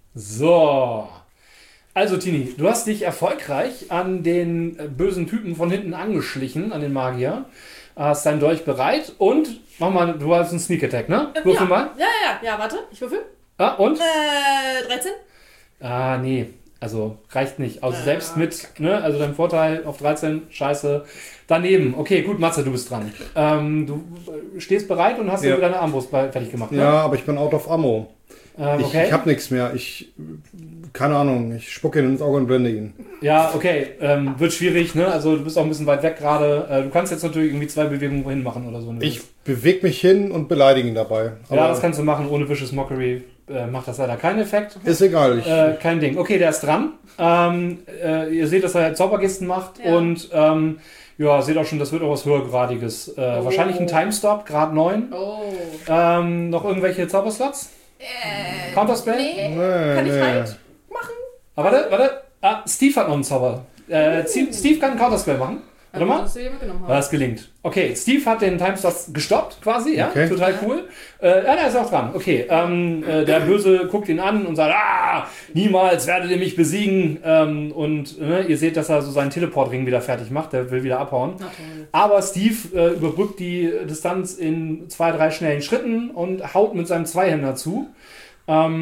So. Also Tini, du hast dich erfolgreich an den bösen Typen von hinten angeschlichen, an den Magier. Hast deinen Dolch bereit und mach mal, du hast einen Sneak Attack, ne? Würfel mal. Ja, warte, ich würfel. Ah, und? 13. Nee, also reicht nicht. Also selbst mit, ne, also dein Vorteil auf 13, scheiße, daneben. Okay, gut, Matze, du bist dran. Du stehst bereit und hast deine Armbrust fertig gemacht, ne? Ja, aber ich bin out of ammo. Okay. Ich hab nichts mehr. Keine Ahnung, ich spucke ihn ins Auge und blende ihn. Ja, okay, wird schwierig, ne? Also du bist auch ein bisschen weit weg gerade. Du kannst jetzt natürlich irgendwie 2 Bewegungen wohin machen oder so. Ich bewege mich hin und beleidige ihn dabei. Aber ja, das kannst du machen, ohne Vicious Mockery macht das leider keinen Effekt. Ist egal. Kein Ding. Okay, der ist dran. Ihr seht, dass er Zaubergesten macht und seht auch schon, das wird auch was höhergradiges. Wahrscheinlich ein Timestop, Grad 9. Noch irgendwelche Zauberslots? Counterspell? Nee. Kann ich halt machen? Warte. Steve hat noch einen Zauber. Steve kann einen Counterspell machen. Warte mal. Das gelingt. Okay, Steve hat den Timestop gestoppt quasi, ja? Okay. Total cool. Der ist auch dran. Okay, der Böse guckt ihn an und sagt, niemals werdet ihr mich besiegen. Ihr seht, dass er so seinen Teleportring wieder fertig macht. Der will wieder abhauen. Aber Steve überbrückt die Distanz in 2, 3 schnellen Schritten und haut mit seinem Zweihänder zu. Noch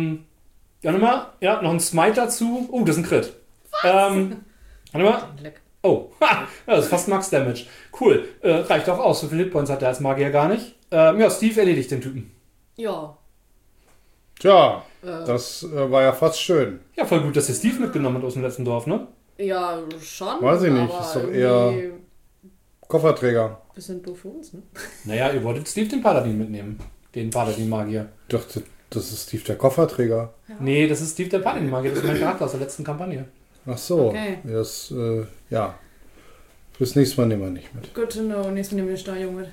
ein Smite dazu. Das ist ein Crit. Warte mal. Oh, das ist fast Max Damage. Cool, reicht auch aus. So viele Hitpoints hat der als Magier gar nicht. Steve erledigt den Typen. Ja. Tja, das war ja fast schön. Ja, voll gut, dass ihr Steve mitgenommen habt aus dem letzten Dorf, ne? Ja, schon. Weiß ich nicht, ist doch eher Kofferträger. Bisschen doof für uns, ne? Naja, ihr wolltet Steve den Paladin mitnehmen. Den Paladin-Magier. Ich dachte, das ist Steve der Kofferträger. Ja. Nee, das ist Steve der Paladin-Magier. Das ist mein Charakter aus der letzten Kampagne. Ach so, okay. Das, fürs nächste Mal nehmen wir nicht mit. Good to know, nächstes Mal nehmen wir Steuerung mit.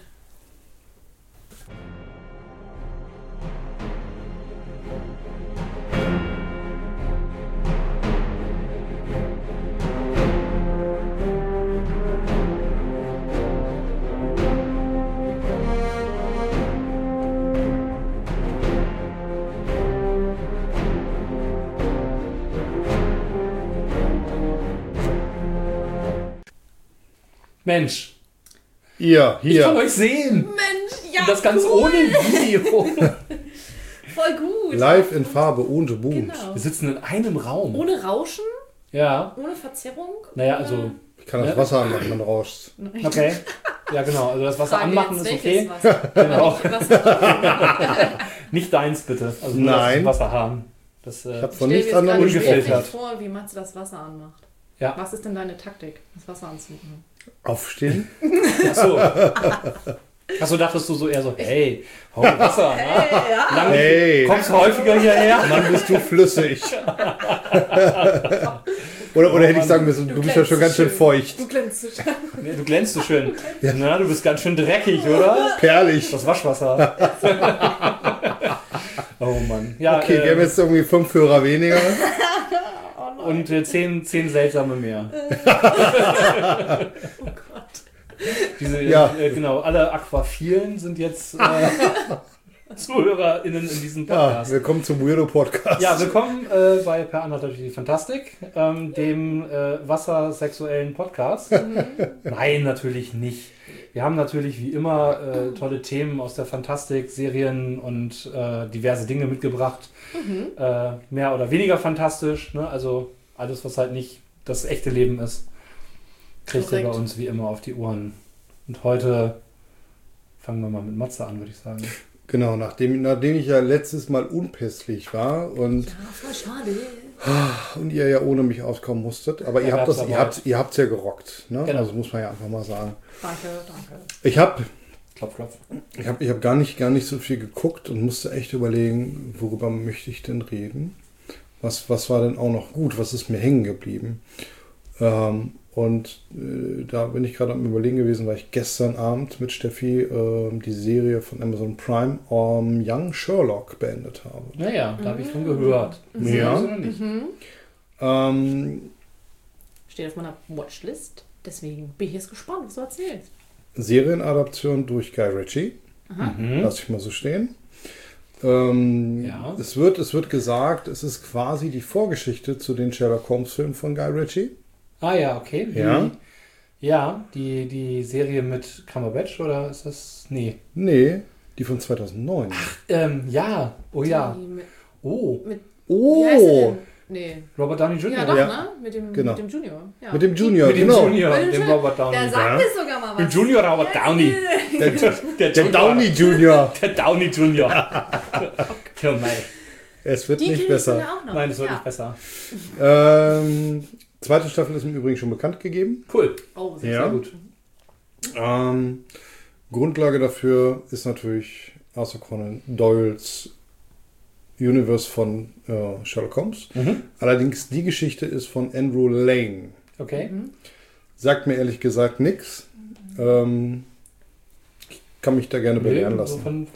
Mensch. Ihr, hier. Ich kann euch sehen. Mensch, ja. Und das Ganze ohne Video. Voll gut. Live in Farbe, ohne Boom. Genau. Wir sitzen in einem Raum. Ohne Rauschen? Ja. Ohne Verzerrung? Naja, also... Ich kann das Wasser anmachen, wenn rauscht. Okay. Ja, genau. Also das Wasser anmachen ist okay. Wasser? Genau. Nicht deins, bitte. Also nur das Wasserhahn. Das, ich habe von nichts anderem ungefiltert. Vor, wie Matze das Wasser anmacht. Ja. Was ist denn deine Taktik, das Wasser anzumachen? Aufstehen? Achso, dachtest du so eher so, hey, hau Wasser. Hey. Kommst du häufiger hierher? Mann, bist du flüssig. Oder hätte ich sagen müssen, du bist ja schon ganz schön feucht. Du glänzt so schön. Nee, du glänzt so schön. Ja. Na, du bist ganz schön dreckig, oder? Perlig. Das Waschwasser. Oh Mann. Ja, okay, wir haben jetzt irgendwie 5 Hörer weniger. Und 10 seltsame mehr. Oh Gott. Diese, genau, alle Aquaphilen sind jetzt ZuhörerInnen in diesem Podcast. Ja, willkommen zum Weirdo Podcast. Ja, willkommen bei Per Anhalt durch die Fantastik, dem wassersexuellen Podcast. Nein, natürlich nicht. Wir haben natürlich wie immer tolle Themen aus der Fantastik, Serien und diverse Dinge mitgebracht. Mehr oder weniger fantastisch, ne? Also alles, was halt nicht das echte Leben ist, kriegt ihr bei uns wie immer auf die Ohren. Und heute fangen wir mal mit Matze an, würde ich sagen. Genau, nachdem ich ja letztes Mal unpässlich war und voll schade. Und ihr ja ohne mich auskommen musstet, aber ihr habt es ja gerockt, ne? Genau. Also muss man ja einfach mal sagen. Danke. Ich habe Klopf, klopf. Ich hab gar nicht so viel geguckt und musste echt überlegen, worüber möchte ich denn reden? Was war denn auch noch gut? Was ist mir hängen geblieben? Da bin ich gerade am Überlegen gewesen, weil ich gestern Abend mit Steffi die Serie von Amazon Prime Young Sherlock beendet habe. Naja, da habe ich von gehört. Ja. Steht auf meiner Watchlist. Deswegen bin ich jetzt gespannt, was du erzählst. Serienadaption durch Guy Ritchie. Aha. Lass ich mal so stehen. Es wird gesagt, es ist quasi die Vorgeschichte zu den Sherlock Holmes-Filmen von Guy Ritchie. Ah ja, okay. Die Serie mit Cumberbatch, oder ist das... Nee, die von 2009. Ja. Oh ja. Wie heißt der denn? Nee. Robert Downey Jr. Ja, doch, ne? Mit dem Junior. Ja. Mit dem Junior, genau. Dem Robert Downey. Der sagt es sogar mal was. Dem Junior Robert Downey. Der Downey Junior. Der Downey Junior. Oh nein. Es wird nicht besser. Nein, es wird nicht besser. Zweite Staffel ist im Übrigen schon bekannt gegeben. Cool. Oh, sehr gut. Grundlage dafür ist natürlich Arthur Conan Doyles Universe von Sherlock Holmes. Allerdings die Geschichte ist von Andrew Lane. Okay. Sagt mir ehrlich gesagt nichts. Ich kann mich da gerne belehren lassen.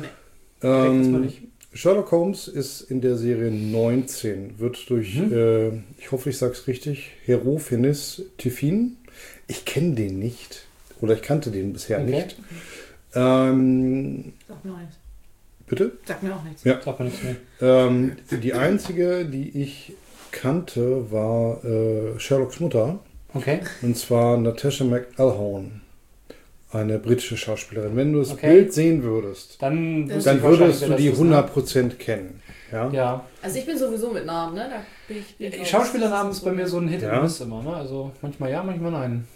Sherlock Holmes ist in der Serie 19, wird durch, ich hoffe, ich sage es richtig, Hieronymus Tiffin. Ich kenne den nicht. Oder ich kannte den bisher nicht. Sagt mir auch nichts. Bitte? Sagt mir auch nichts. Ja. Sagt mir nichts mehr. Die einzige, die ich kannte, war Sherlocks Mutter. Okay. Und zwar Natasha McElhone. Eine britische Schauspielerin. Wenn du das Bild sehen würdest, dann würdest du die 100% kennen. Ja? Also ich bin sowieso mit Namen, ne? Schauspielernamen ist bei mir so ein Hit and Miss immer, ne? Also manchmal ja, manchmal nein.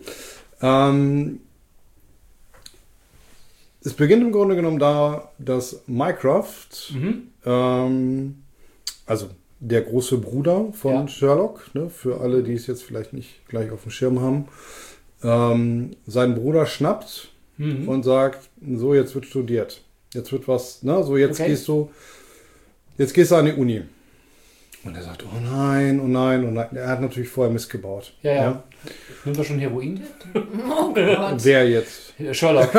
Es beginnt im Grunde genommen da, dass Mycroft, also der große Bruder von Sherlock, ne, für alle, die es jetzt vielleicht nicht gleich auf dem Schirm haben, seinen Bruder schnappt und sagt, so, jetzt wird studiert. Jetzt wird was, ne, so jetzt gehst du an die Uni. Und er sagt, oh nein, oh nein, oh nein. Er hat natürlich vorher missgebaut. Ja. Nimmt er schon Heroin? Oh Gott. Wer jetzt? Sherlock.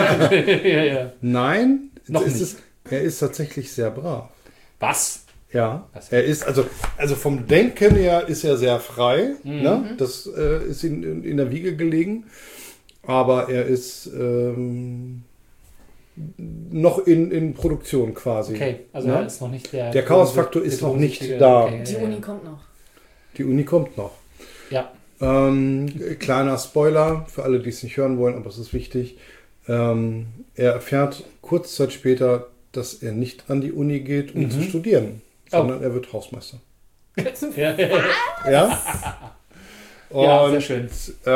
Nein, noch nicht. Er ist tatsächlich sehr brav. Was? Ja, er ist, also vom Denken her ist er sehr frei. Ne? Das ist ihm in der Wiege gelegen. Aber er ist noch in Produktion quasi. Okay, also er ist noch nicht der... Der Chaosfaktor ist noch nicht da. Okay, die Uni kommt noch. Die Uni kommt noch. Ja. Kleiner Spoiler für alle, die es nicht hören wollen, aber es ist wichtig. Er erfährt kurz Zeit später, dass er nicht an die Uni geht, um zu studieren, sondern er wird Hausmeister. Ja? Und, ja, sehr schön.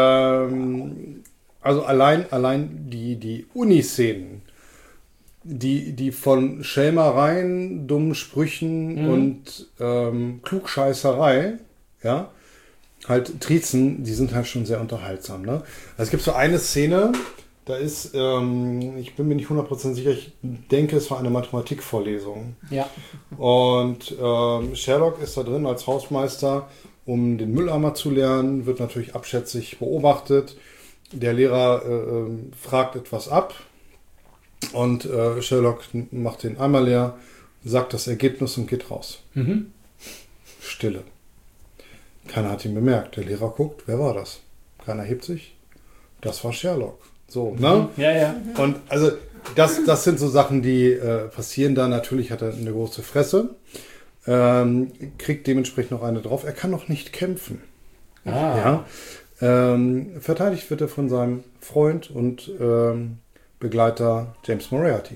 Also allein die Uni-Szenen, die von Schelmereien, dummen Sprüchen und Klugscheißerei, ja, halt Trizen, die sind halt schon sehr unterhaltsam. Ne? Also es gibt so eine Szene, da ist, ich bin mir nicht 100% sicher, ich denke, es war eine Mathematikvorlesung. Ja. Und Sherlock ist da drin als Hausmeister, um den Mülleimer zu lernen, wird natürlich abschätzig beobachtet. Der Lehrer fragt etwas ab und Sherlock macht den Eimer leer, sagt das Ergebnis und geht raus. Stille. Keiner hat ihn bemerkt. Der Lehrer guckt, wer war das? Keiner hebt sich. Das war Sherlock. So, ne? Ja. Und also das sind so Sachen, die passieren da. Natürlich hat er eine große Fresse. Kriegt dementsprechend noch eine drauf. Er kann noch nicht kämpfen. Ja. Verteidigt wird er von seinem Freund und Begleiter James Moriarty.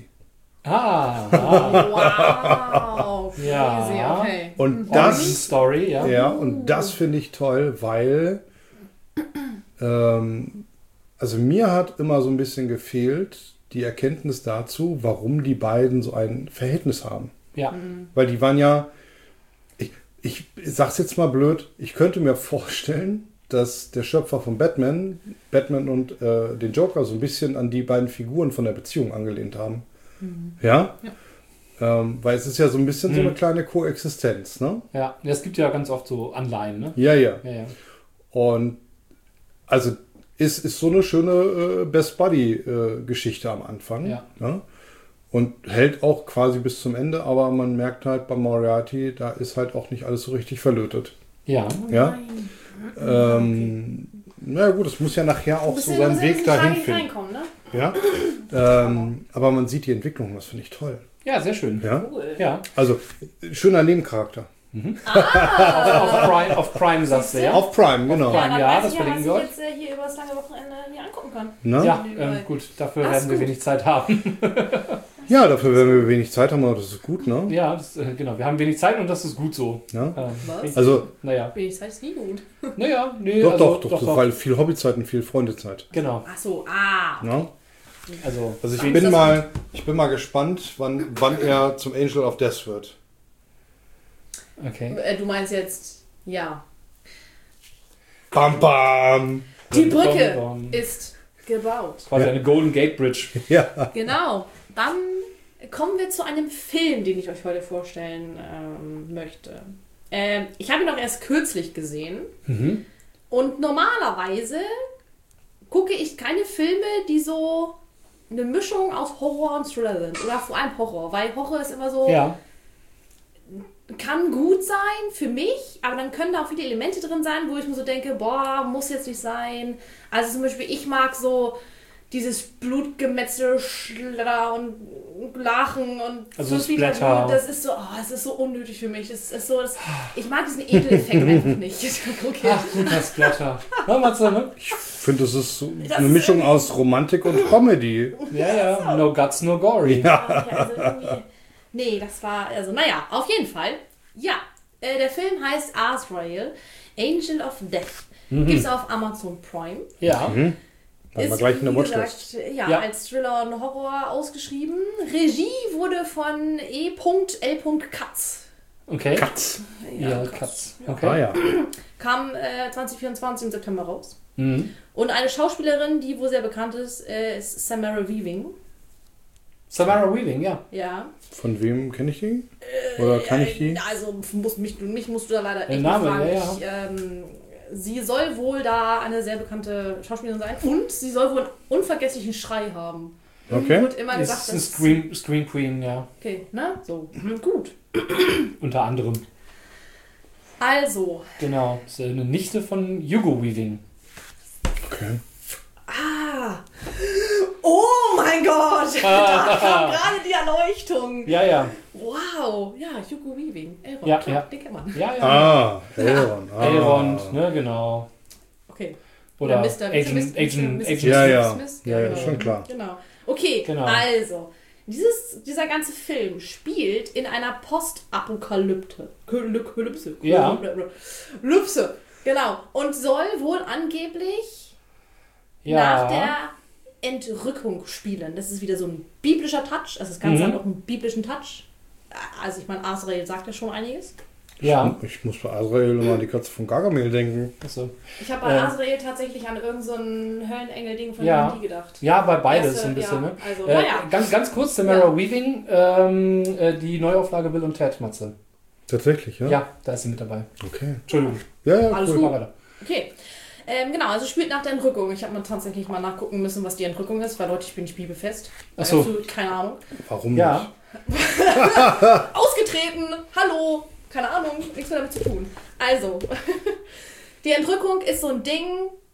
Wow. Crazy, okay. Und das Story, und das finde ich toll, weil also mir hat immer so ein bisschen gefehlt die Erkenntnis dazu, warum die beiden so ein Verhältnis haben. Ja. Weil die waren ja, ich sag's jetzt mal blöd, ich könnte mir vorstellen, dass der Schöpfer von Batman und den Joker so ein bisschen an die beiden Figuren von der Beziehung angelehnt haben. Ja? Weil es ist ja so ein bisschen so eine kleine Koexistenz, ne? Ja, es gibt ja ganz oft so Anleihen, ne? Ja. Und also ist so eine schöne Best Buddy-Geschichte am Anfang. Ja. Ne? Und hält auch quasi bis zum Ende, aber man merkt halt bei Moriarty, da ist halt auch nicht alles so richtig verlötet. Ja. Ja. Na gut, es muss ja nachher auch so seinen Weg dahin finden. Ne? Ja. Aber man sieht die Entwicklung, das finde ich toll. Ja, sehr schön. Ja? Cool. Ja. Also, schöner Nebencharakter. Auf Prime sagst du, ja? Auf Prime, genau. Prime. Dann Ja, weiß das ich ja, verlinken was wir ich jetzt hier über das lange Wochenende mir angucken kann. Na? Ja, gut, dafür werden wir wenig Zeit haben. Ja, dafür werden wir wenig Zeit haben, aber das ist gut, ne? Ja, genau. Wir haben wenig Zeit und das ist gut so. Ja. Was? Also, Naja. Wenig Zeit ist nie gut. Naja, nee. doch, also, weil viel Hobbyzeit und viel Freundezeit. Genau. Ach so, Ja? Also Also ich bin mal gespannt, wann er zum Angel of Death wird. okay. Du meinst jetzt, ja. Bam, bam! Die Brücke Bom. ist gebaut. Quasi eine Golden Gate Bridge. Ja. Genau. Dann kommen wir zu einem Film, den ich euch heute vorstellen möchte. Ich habe ihn auch erst kürzlich gesehen. Mhm. Und normalerweise gucke ich keine Filme, die so eine Mischung aus Horror und Thriller sind. Oder vor allem Horror. Weil Horror ist immer so, Ja. kann gut sein für mich, aber dann können da auch viele Elemente drin sein, wo ich mir so denke, boah, muss jetzt nicht sein. Also zum Beispiel, ich mag so dieses Blutgemetzel, Schledder und Lachen und Also viel Splatter. Blut. Das ist so, es ist so unnötig für mich. Das ist so, ich mag diesen Ekeleffekt einfach nicht. Okay. Ach, guter Splatter. Ja, Matze, ne? Ich finde, das ist so Das eine ist Mischung aus Romantik und Comedy. Ja. No guts, no gory. Also irgendwie, nee, das war, also naja, auf jeden Fall. Ja, der Film heißt Azrael, Angel of Death. Gibt es auf Amazon Prime. Ja. Dann mal gleich in der wie Watchlist. gesagt, Ja. als Thriller und Horror ausgeschrieben. Regie wurde von E.L. Katz. Okay. Katz. Ja, Katz. Ah Okay. ja. Kam 2024 im September raus. Mhm. Und eine Schauspielerin, die wohl sehr bekannt ist, ist Samara Weaving. Samara Weaving, ja. Ja. Von wem kenne ich die? Oder kann ich die? Also mich musst du da leider echt Name, fragen. ja. Sie soll wohl da eine sehr bekannte Schauspielerin sein und sie soll wohl einen unvergesslichen Schrei haben. Okay. Wird immer gesagt, Ist ein Scream Queen, ja. okay, ne? So, gut. Unter anderem. Also, Genau. Ist eine Nichte von Hugo Weaving. Okay. oh mein Gott, da kam gerade die Erleuchtung. Ja. Wow, ja, Hugo Weaving, Elrond, Ja, klar, ja. den kennt man. Ah, Elrond. Elrond, ne, genau. Okay. Oder Mr. Agent Ja. Smith. Ja, genau. schon klar. Genau. Okay, Genau. also, dieser ganze Film spielt in einer Postapokalypse. Ja. Lypse, genau. Und soll wohl angeblich Ja. nach der Entrückung spielen. Das ist wieder so ein biblischer Touch. Also das Ganze hat auch einen biblischen Touch. Also ich meine, Azrael sagt ja schon einiges. Ja. Ich muss bei Azrael immer an die Katze von Gargamel denken. Achso. Ich habe bei Azrael tatsächlich an irgend so ein Höllenengel-Ding von Ja. D&D gedacht. Ja, bei beides Erste, so ein bisschen, ja, ne? also, naja. Ganz kurz, Samara Weaving, die Neuauflage Bill und Ted, Matze. Tatsächlich, ja? Ja, da ist sie mit dabei. Okay. Entschuldigung. Ja, Alles cool. gut. Weiter. Okay. Genau, also spielt nach der Entrückung. Ich habe mal tatsächlich mal nachgucken müssen, was die Entrückung ist, weil Leute, ich bin nicht bibelfest. Ach so. Absolut keine Ahnung. Warum Ja. Ausgetreten, hallo, keine Ahnung, nichts mehr damit zu tun. Also, die Entrückung ist so ein Ding,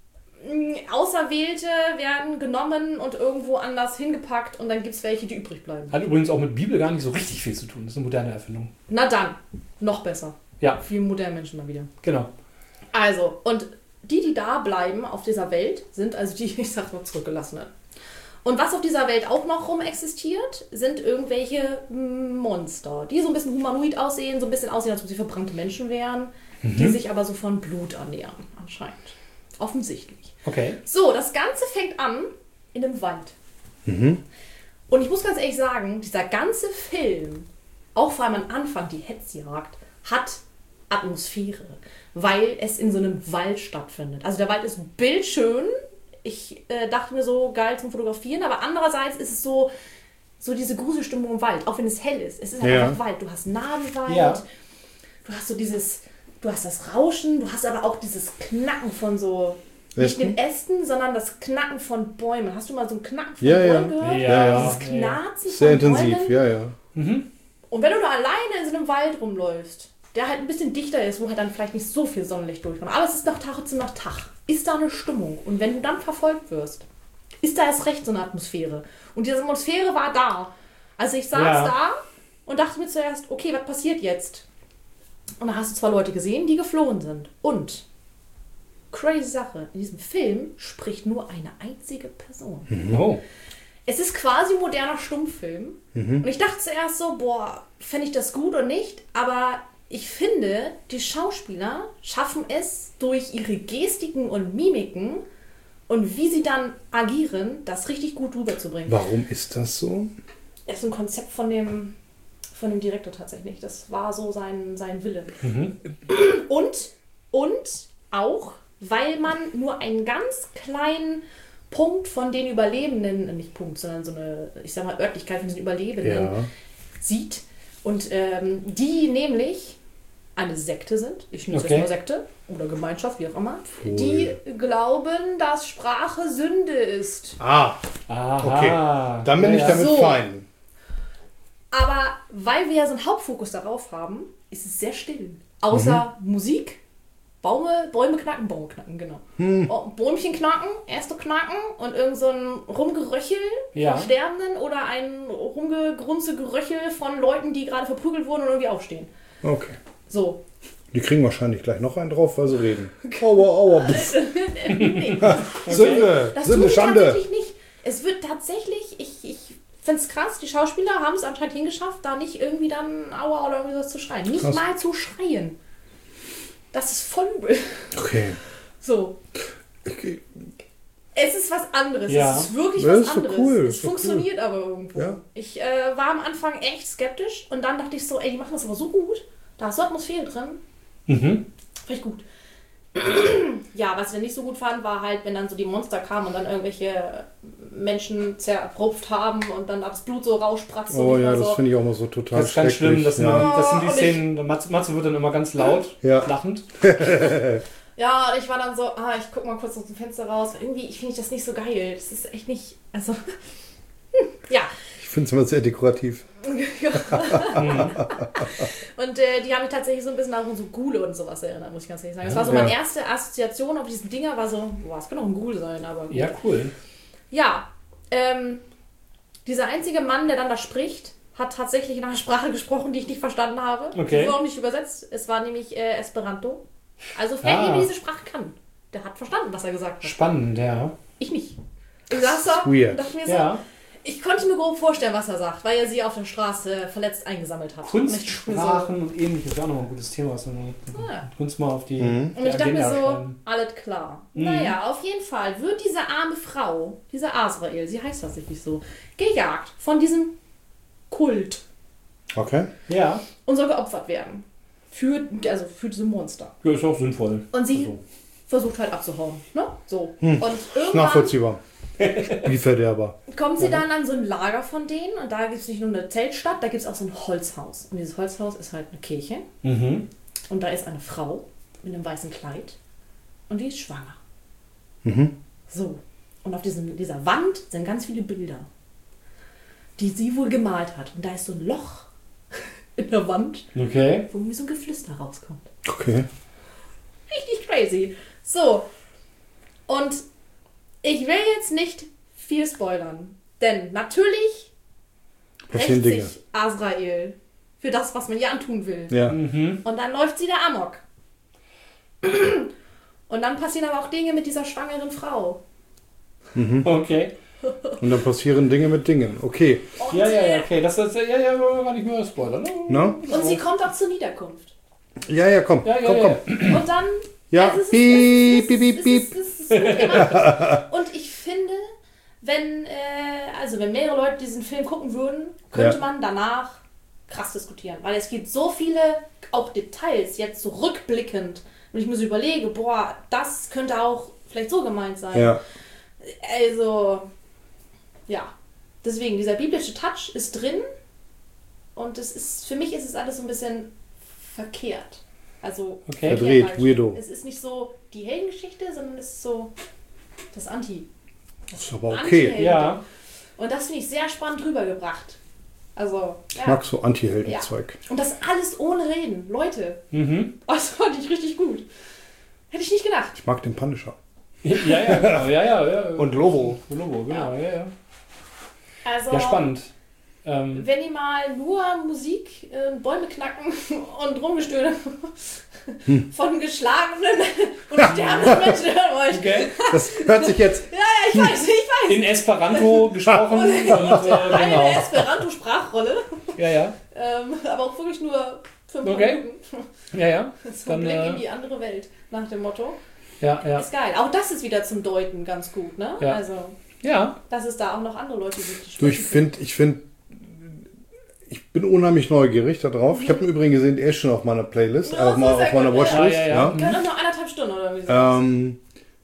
Auserwählte werden genommen und irgendwo anders hingepackt und dann gibt es welche, die übrig bleiben. Hat übrigens auch mit Bibel gar nicht so richtig viel zu tun. Das ist eine moderne Erfindung. Na dann, noch besser. Ja. Viel moderne Menschen mal wieder. Genau. Also, und die da bleiben auf dieser Welt, sind also die, ich sag mal, Zurückgelassenen. Und was auf dieser Welt auch noch rum existiert, sind irgendwelche Monster, die so ein bisschen humanoid aussehen, so ein bisschen aussehen, als ob sie verbrannte Menschen wären, die sich aber so von Blut ernähren, anscheinend. Offensichtlich. Okay. So, das Ganze fängt an in einem Wald. Und ich muss ganz ehrlich sagen, dieser ganze Film, auch vor allem am Anfang, die Hetzjagd, hat Atmosphäre, weil es in so einem Wald stattfindet. Also der Wald ist bildschön. Ich dachte mir so, geil zum Fotografieren, aber andererseits ist es so diese Gruselstimmung im Wald, auch wenn es hell ist. Es ist halt einfach Wald. Du hast Nadelwald, du hast so du hast das Rauschen, du hast aber auch dieses Knacken von so, nicht den Ästen, sondern das Knacken von Bäumen. Hast du mal so ein Knacken von Bäumen gehört? Ja. Dieses Knarzen Sehr von intensiv, Bäumen. ja. Und wenn du da alleine in so einem Wald rumläufst, der halt ein bisschen dichter ist, wo halt dann vielleicht nicht so viel Sonnenlicht durchkommt, aber es ist trotzdem noch Tag, ist da eine Stimmung. Und wenn du dann verfolgt wirst, ist da erst recht so eine Atmosphäre. Und diese Atmosphäre war da. Also ich saß da und dachte mir zuerst, okay, was passiert jetzt? Und dann hast du 2 Leute gesehen, die geflohen sind. Und, crazy Sache, in diesem Film spricht nur eine einzige Person. Oh. Es ist quasi ein moderner Stummfilm. Und ich dachte zuerst so, fände ich das gut oder nicht? Aber ich finde, die Schauspieler schaffen es durch ihre Gestiken und Mimiken und wie sie dann agieren, das richtig gut rüberzubringen. Warum ist das so? Das ist ein Konzept von dem Direktor tatsächlich. Das war so sein Wille. Und auch, weil man nur einen ganz kleinen Punkt von den Überlebenden, nicht Punkt, sondern so eine, ich sag mal, Örtlichkeit von den Überlebenden sieht. Und die nämlich eine Sekte sind, ich nenne es jetzt mal Sekte oder Gemeinschaft, wie auch immer, die glauben, dass Sprache Sünde ist. Okay. Dann bin ich damit fein. Aber weil wir ja so einen Hauptfokus darauf haben, ist es sehr still. Außer Musik, Bäume knacken, genau. Bäumchen knacken, erste knacken und irgend so ein Rumgeröchel von Sterbenden oder ein Gerüchel von Leuten, die gerade verprügelt wurden und irgendwie aufstehen. Okay. So. Die kriegen wahrscheinlich gleich noch einen drauf, weil sie reden. Aua. Nee. Sünde, Schande. Tatsächlich nicht. Es wird tatsächlich, ich finde es krass, die Schauspieler haben es anscheinend hingeschafft, da nicht irgendwie dann Aua oder irgendwie was zu schreien. Nicht mal zu schreien. Das ist voll übel. Okay. So. Okay. Es ist was anderes. Ja. Es ist wirklich was anderes. Cool. Es funktioniert aber irgendwo. Ja. Ich war am Anfang echt skeptisch und dann dachte ich so, die machen das aber so gut. Da ist so Atmosphäre drin. Fand ich gut. Ja, was ich dann nicht so gut fand, war halt, wenn dann so die Monster kamen und dann irgendwelche Menschen zerrupft haben und dann das Blut so rausspratzte. Oh ja, das finde ich auch mal so total Das ist ganz schlimm. Das sind die Szenen, Matze wird dann immer ganz laut, lachend. Ja, und ich war dann so, ich guck mal kurz aus dem Fenster raus. Irgendwie finde ich das nicht so geil. Das ist echt nicht, also, ja. Ich finde es immer sehr dekorativ. Und die haben mich tatsächlich so ein bisschen auch an so Ghule und sowas erinnert, muss ich ganz ehrlich sagen. Das war so meine erste Assoziation auf diesen Dinger, war so, es kann auch ein Ghoul sein, aber gut. Ja, cool. Ja, dieser einzige Mann, der dann da spricht, hat tatsächlich in einer Sprache gesprochen, die ich nicht verstanden habe. Okay. Die wurde auch nicht übersetzt. Es war nämlich Esperanto. Also wer eben diese Sprache kann, der hat verstanden, was er gesagt hat. Spannend, ja. Ich nicht. Ich saß da und dachte mir so, ich konnte mir grob vorstellen, was er sagt, weil er sie auf der Straße verletzt eingesammelt hat. Kunstsprachen und ähnliches ist auch nochmal ein gutes Thema, was man uns mal auf die Und ich dachte mir so, alles klar. Naja, auf jeden Fall wird diese arme Frau, diese Azrael, sie heißt tatsächlich so, gejagt von diesem Kult. Okay. Ja. Und soll geopfert werden. Für diese Monster. Ja, ist auch sinnvoll. Und sie versucht halt abzuhauen. Ne? So. Und irgendwann nachvollziehbar. Wie Verderber. Kommt sie dann an so ein Lager von denen und da gibt es nicht nur eine Zeltstadt, da gibt es auch so ein Holzhaus. Und dieses Holzhaus ist halt eine Kirche. Und da ist eine Frau mit einem weißen Kleid und die ist schwanger. So. Und auf dieser Wand sind ganz viele Bilder, die sie wohl gemalt hat. Und da ist so ein Loch in der Wand, wo irgendwie so ein Geflüster rauskommt. Okay. Richtig crazy. So. Und ich will jetzt nicht viel spoilern, denn natürlich rächt sich Azrael für das, was man ihr antun will. Ja. Und dann läuft sie da amok. Und dann passieren aber auch Dinge mit dieser schwangeren Frau. Okay. Und dann passieren Dinge mit Dingen. Okay. Und okay. Das wollen wir gar nicht mehr spoilern. No? Und sie kommt auch zur Niederkunft. Ja, komm. Komm. Und dann... Ja, also piep. Es ist gut gemacht. Und ich finde, wenn mehrere Leute diesen Film gucken würden, könnte man danach krass diskutieren. Weil es gibt so viele, auch Details, jetzt so rückblickend. Und ich mir so überlege, das könnte auch vielleicht so gemeint sein. Ja. Also, ja. Deswegen, dieser biblische Touch ist drin. Und für mich ist es alles so ein bisschen verkehrt. Also verdreht, weirdo. Es ist nicht so die Heldengeschichte, sondern es ist so das Das ist aber okay. Ja. Und das finde ich sehr spannend rübergebracht. Also, ich mag so Anti-Helden-Zeug. Und das alles ohne Reden. Leute. Das fand ich richtig gut. Hätte ich nicht gedacht. Ich mag den Punisher. Ja. Und Lobo. Lobo, genau, ja. Also, ja, spannend. Wenn ihr mal nur Musik, Bäume knacken und Rumgestöhne von geschlagenen und sterbenden Menschen hören wollt. Okay. Das hört sich jetzt... Ja, ich weiß. In Esperanto gesprochen. Eine Esperanto-Sprachrolle. Ja. Aber auch wirklich nur 5 Minuten. Ja. So ein Blick in die andere Welt, nach dem Motto. Ja. Ist geil. Auch das ist wieder zum Deuten ganz gut, ne? Ja. Also, dass es da auch noch andere Leute gibt, die Ich bin unheimlich neugierig darauf. Ich habe im Übrigen gesehen, er ist schon auf meiner Playlist, auf meiner Watchlist. Ja. Können auch noch 1,5 Stunden oder wie so.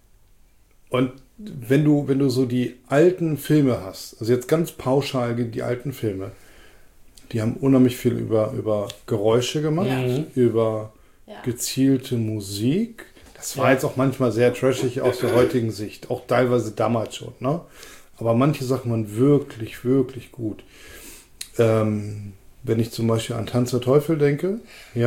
Und wenn du so die alten Filme hast, also jetzt ganz pauschal die alten Filme, die haben unheimlich viel über Geräusche gemacht, über gezielte Musik. Das war jetzt auch manchmal sehr trashig aus der heutigen Sicht, auch teilweise damals schon, ne? Aber manche Sachen waren wirklich, wirklich gut. Wenn ich zum Beispiel an Tanz der Teufel denke, die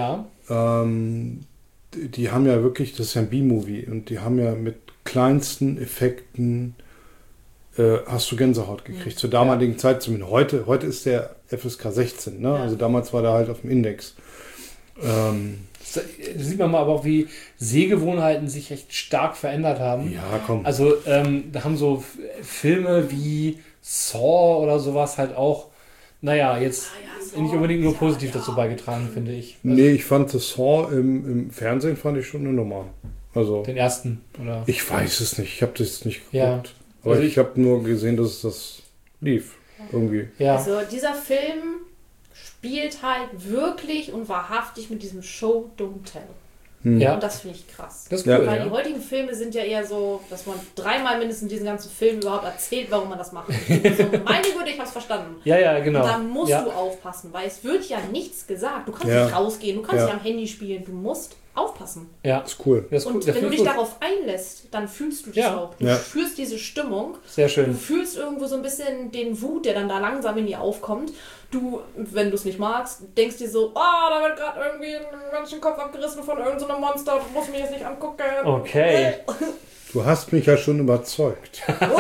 haben ja wirklich, das ist ja ein B-Movie und die haben ja mit kleinsten Effekten hast du Gänsehaut gekriegt. Zur damaligen Zeit zumindest. Heute ist der FSK 16, ne? Also damals war der halt auf dem Index. Da sieht man mal aber auch, wie Sehgewohnheiten sich echt stark verändert haben. Ja, komm. Also da haben so Filme wie Saw oder sowas halt auch, jetzt nicht unbedingt nur positiv dazu beigetragen, finde ich. Also, nee, ich fand das Saw im Fernsehen fand ich schon eine Nummer. Also, den ersten, oder? Ich weiß es nicht, ich habe das nicht geguckt. Ja. Aber ich habe nur gesehen, dass das lief. Irgendwie. Ja. Also dieser Film spielt halt wirklich und wahrhaftig mit diesem Show Don't Tell. Ja. Und das finde ich krass. Das ist cool, Weil die heutigen Filme sind ja eher so, dass man 3-mal mindestens diesen ganzen Film überhaupt erzählt, warum man das macht. So, meine Güte, ich habe es verstanden. Ja, genau. Und da musst du aufpassen, weil es wird ja nichts gesagt. Du kannst nicht rausgehen, du kannst nicht am Handy spielen, du musst aufpassen. Ja, das ist cool. Und wenn du dich darauf einlässt, dann fühlst du das auch. Du fühlst diese Stimmung. Sehr schön. Du fühlst irgendwo so ein bisschen den Wut, der dann da langsam in dir aufkommt. Du, wenn du es nicht magst, denkst dir so, da wird gerade irgendwie ein Menschen Kopf abgerissen von irgendeinem so Monster, du musst mich jetzt nicht angucken. Okay. Du hast mich ja schon überzeugt.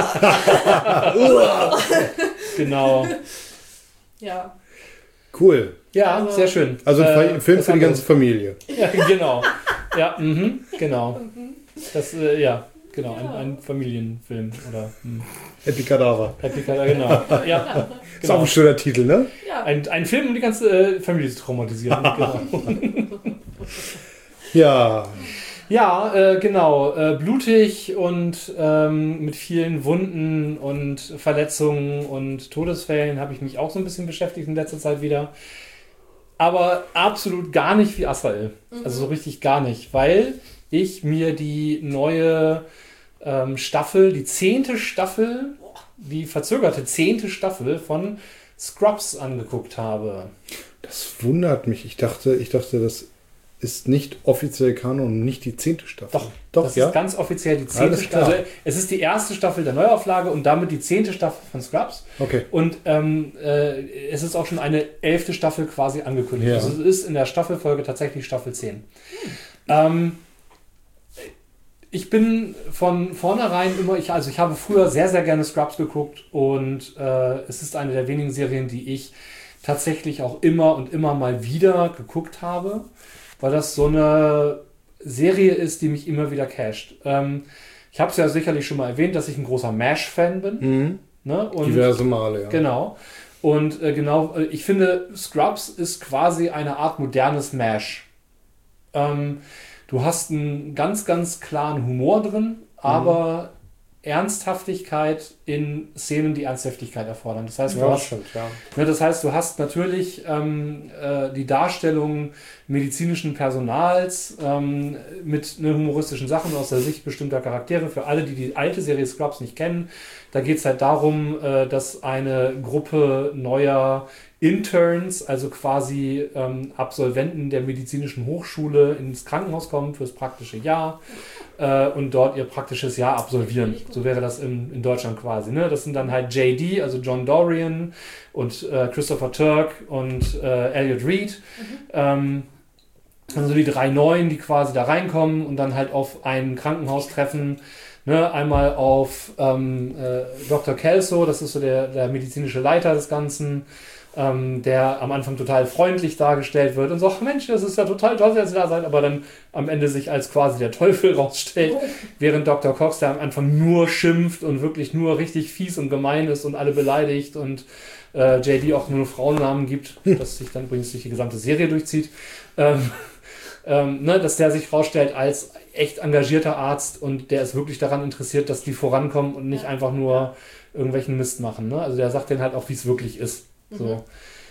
Genau. Ja. Cool. Ja, also, sehr schön. Also ein Film für die ganze Familie. Ja, genau. Ja, genau. Das, genau, ein Familienfilm. Oder, Happy Kadaver. Happy Kadaver, genau. Ja, genau. Ist auch ein schöner Titel, ne? Ja. Ein Film, um die ganze Familie zu traumatisieren. Genau. Ja. Ja, genau. Blutig und mit vielen Wunden und Verletzungen und Todesfällen habe ich mich auch so ein bisschen beschäftigt in letzter Zeit wieder. Aber absolut gar nicht wie Azrael. Also so richtig gar nicht. Weil ich mir die neue Staffel, die 10. Staffel, die verzögerte 10. Staffel von Scrubs angeguckt habe. Das wundert mich. Ich dachte, das ist nicht offiziell Kanon und nicht die 10. Staffel. Doch, das ist ganz offiziell die 10. Staffel. Also es ist die erste Staffel der Neuauflage und damit die 10. Staffel von Scrubs. Okay. Und es ist auch schon eine 11. Staffel quasi angekündigt. Ja. Also es ist in der Staffelfolge tatsächlich Staffel 10. Ich bin von vornherein immer, ich habe früher sehr, sehr gerne Scrubs geguckt und es ist eine der wenigen Serien, die ich tatsächlich auch immer und immer mal wieder geguckt habe, weil das so eine Serie ist, die mich immer wieder casht. Ich habe es ja sicherlich schon mal erwähnt, dass ich ein großer MASH-Fan bin. Ne? Und diverse Male, ja. Genau. Und ich finde, Scrubs ist quasi eine Art modernes MASH. Du hast einen ganz, ganz klaren Humor drin, aber Ernsthaftigkeit in Szenen, die Ernsthaftigkeit erfordern. Das heißt, du hast natürlich die Darstellung medizinischen Personals mit humoristischen Sachen aus der Sicht bestimmter Charaktere. Für alle, die die alte Serie Scrubs nicht kennen, da geht es halt darum, dass eine Gruppe neuer Interns, also quasi Absolventen der medizinischen Hochschule ins Krankenhaus kommen fürs praktische Jahr und dort ihr praktisches Jahr absolvieren. So wäre das in Deutschland quasi. Ne? Das sind dann halt JD, also John Dorian und Christopher Turk und Elliot Reed. Also die 3 Neuen, die quasi da reinkommen und dann halt auf ein Krankenhaus treffen, Ne, einmal auf Dr. Kelso, das ist so der medizinische Leiter des Ganzen, der am Anfang total freundlich dargestellt wird und so, ach Mensch, das ist ja total toll, dass ihr da seid, aber dann am Ende sich als quasi der Teufel rausstellt, während Dr. Cox, der am Anfang nur schimpft und wirklich nur richtig fies und gemein ist und alle beleidigt und JD auch nur Frauennamen gibt, das sich dann übrigens durch die gesamte Serie durchzieht, ne, dass der sich rausstellt als echt engagierter Arzt und der ist wirklich daran interessiert, dass die vorankommen und nicht einfach nur irgendwelchen Mist machen. Ne? Also der sagt denen halt auch, wie es wirklich ist. So.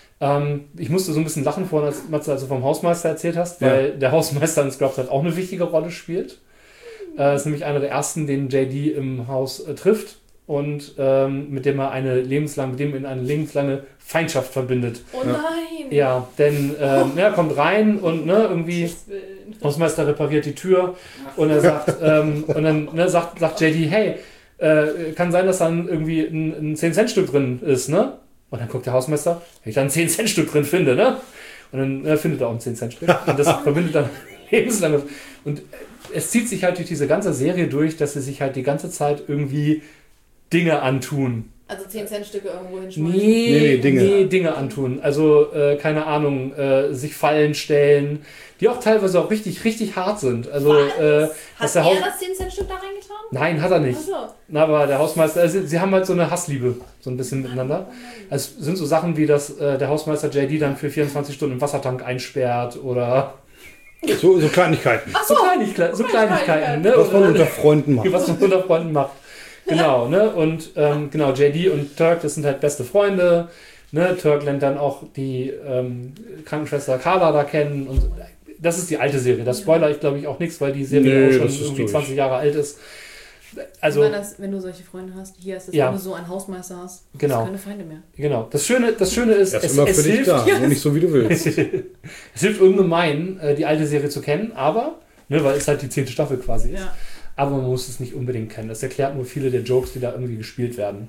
Ich musste so ein bisschen lachen vorhin, als du vom Hausmeister erzählt hast, weil der Hausmeister in Scrubs halt auch eine wichtige Rolle spielt. Ist nämlich einer der ersten, den JD im Haus trifft und mit dem er eine lebenslange Feindschaft verbindet. Oh nein! Ja, denn er kommt rein und ne, irgendwie Hausmeister repariert die Tür und er sagt und dann sagt JD, hey, kann sein, dass dann irgendwie ein 10-Cent-Stück drin ist, ne? Und dann guckt der Hausmeister, wenn ich da ein 10-Cent-Stück drin finde, ne? Und dann findet er auch ein 10-Cent-Stück. Und das verbindet dann lebenslange. Und es zieht sich halt durch diese ganze Serie durch, dass sie sich halt die ganze Zeit irgendwie Dinge antun. Also 10-Cent-Stücke irgendwo hinschmeißen? Nee, Dinge antun. Also, keine Ahnung, sich Fallen stellen, die auch teilweise auch richtig, richtig hart sind. Also, hat er das 10-Cent-Stück da reingetan? Nein, hat er nicht. Ach so. Na, aber der Hausmeister, also, sie haben halt so eine Hassliebe, so ein bisschen miteinander. Es sind so Sachen wie, dass der Hausmeister JD dann für 24 Stunden im Wassertank einsperrt oder... So Kleinigkeiten. Ach so. So Kleinigkeiten, ne? Was man unter Freunden macht. Was man unter Freunden macht. Genau, ne? Und genau, JD und Turk, das sind halt beste Freunde. Ne? Turk lernt dann auch die Krankenschwester Carla da kennen. Und das ist die alte Serie. Das spoiler ich, glaube ich, auch nichts, weil die Serie auch schon irgendwie 20 Jahre alt ist. Also, wenn du solche Freunde hast, hier ist es, wenn du so einen Hausmeister hast, genau. hast du keine Feinde mehr. Genau. Das Schöne ist, es immer für dich hilft, da, nur nicht so wie du willst. Es hilft ungemein, die alte Serie zu kennen, aber, ne, weil es halt die 10. Staffel quasi ist. Ja. Aber man muss es nicht unbedingt kennen. Das erklärt nur viele der Jokes, die da irgendwie gespielt werden.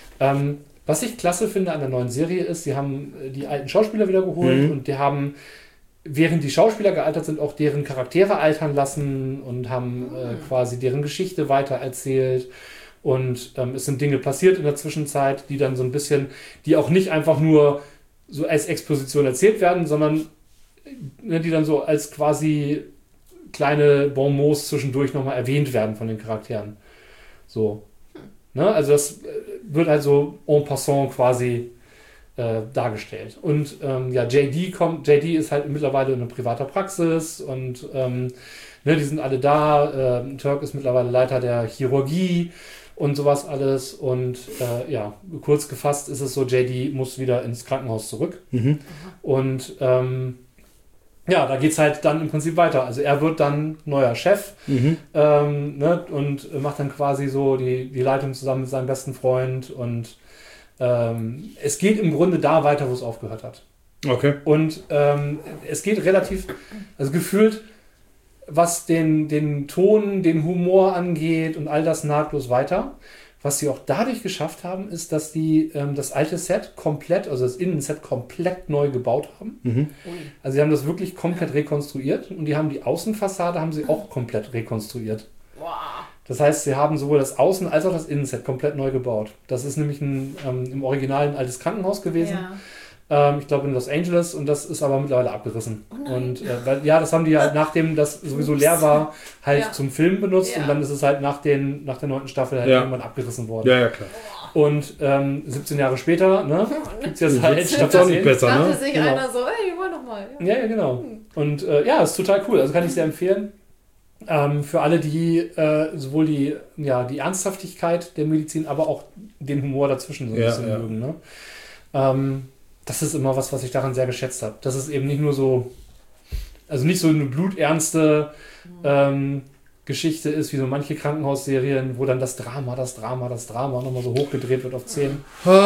Was ich klasse finde an der neuen Serie ist, sie haben die alten Schauspieler wieder geholt und die haben, während die Schauspieler gealtert sind, auch deren Charaktere altern lassen und haben quasi deren Geschichte weitererzählt. Und es sind Dinge passiert in der Zwischenzeit, die dann so ein bisschen, die auch nicht einfach nur so als Exposition erzählt werden, sondern die dann so als quasi kleine Bonmots zwischendurch nochmal erwähnt werden von den Charakteren. So. Ne? Also das wird halt so en passant quasi dargestellt. Und JD ist halt mittlerweile in einer privater Praxis und die sind alle da. Turk ist mittlerweile Leiter der Chirurgie und sowas alles. Und kurz gefasst ist es so, JD muss wieder ins Krankenhaus zurück. Und da geht es halt dann im Prinzip weiter. Also er wird dann neuer Chef und macht dann quasi so die Leitung zusammen mit seinem besten Freund und es geht im Grunde da weiter, wo es aufgehört hat. Okay. Und es geht relativ, also gefühlt, was den Ton, den Humor angeht und all das nahtlos weiter. Was sie auch dadurch geschafft haben, ist, dass die das alte Set komplett, also das Innenset komplett neu gebaut haben. Also sie haben das wirklich komplett rekonstruiert und die haben die Außenfassade haben sie auch komplett rekonstruiert. Wow. Das heißt, sie haben sowohl das Außen- als auch das Innenset komplett neu gebaut. Das ist nämlich im Original ein altes Krankenhaus gewesen. Ja. Ich glaube in Los Angeles und das ist aber mittlerweile abgerissen. Oh und das haben die halt nachdem das sowieso leer war, halt zum Film benutzt und dann ist es halt nach der 9. Staffel halt irgendwann abgerissen worden. Ja, klar. Und 17 Jahre später, ne, gibt es jetzt halt Staffel auch nicht besser, ne? Dachte sich einer so, ey, wir wollen noch mal. Ja, genau. Und ist total cool. Also kann ich sehr empfehlen. Für alle, die sowohl die Ernsthaftigkeit der Medizin, aber auch den Humor dazwischen so ein bisschen mögen. Ne? Das ist immer was ich daran sehr geschätzt habe. Das ist eben nicht nur so, also nicht so eine bluternste Geschichte ist, wie so manche Krankenhausserien, wo dann das Drama nochmal so hochgedreht wird auf 10.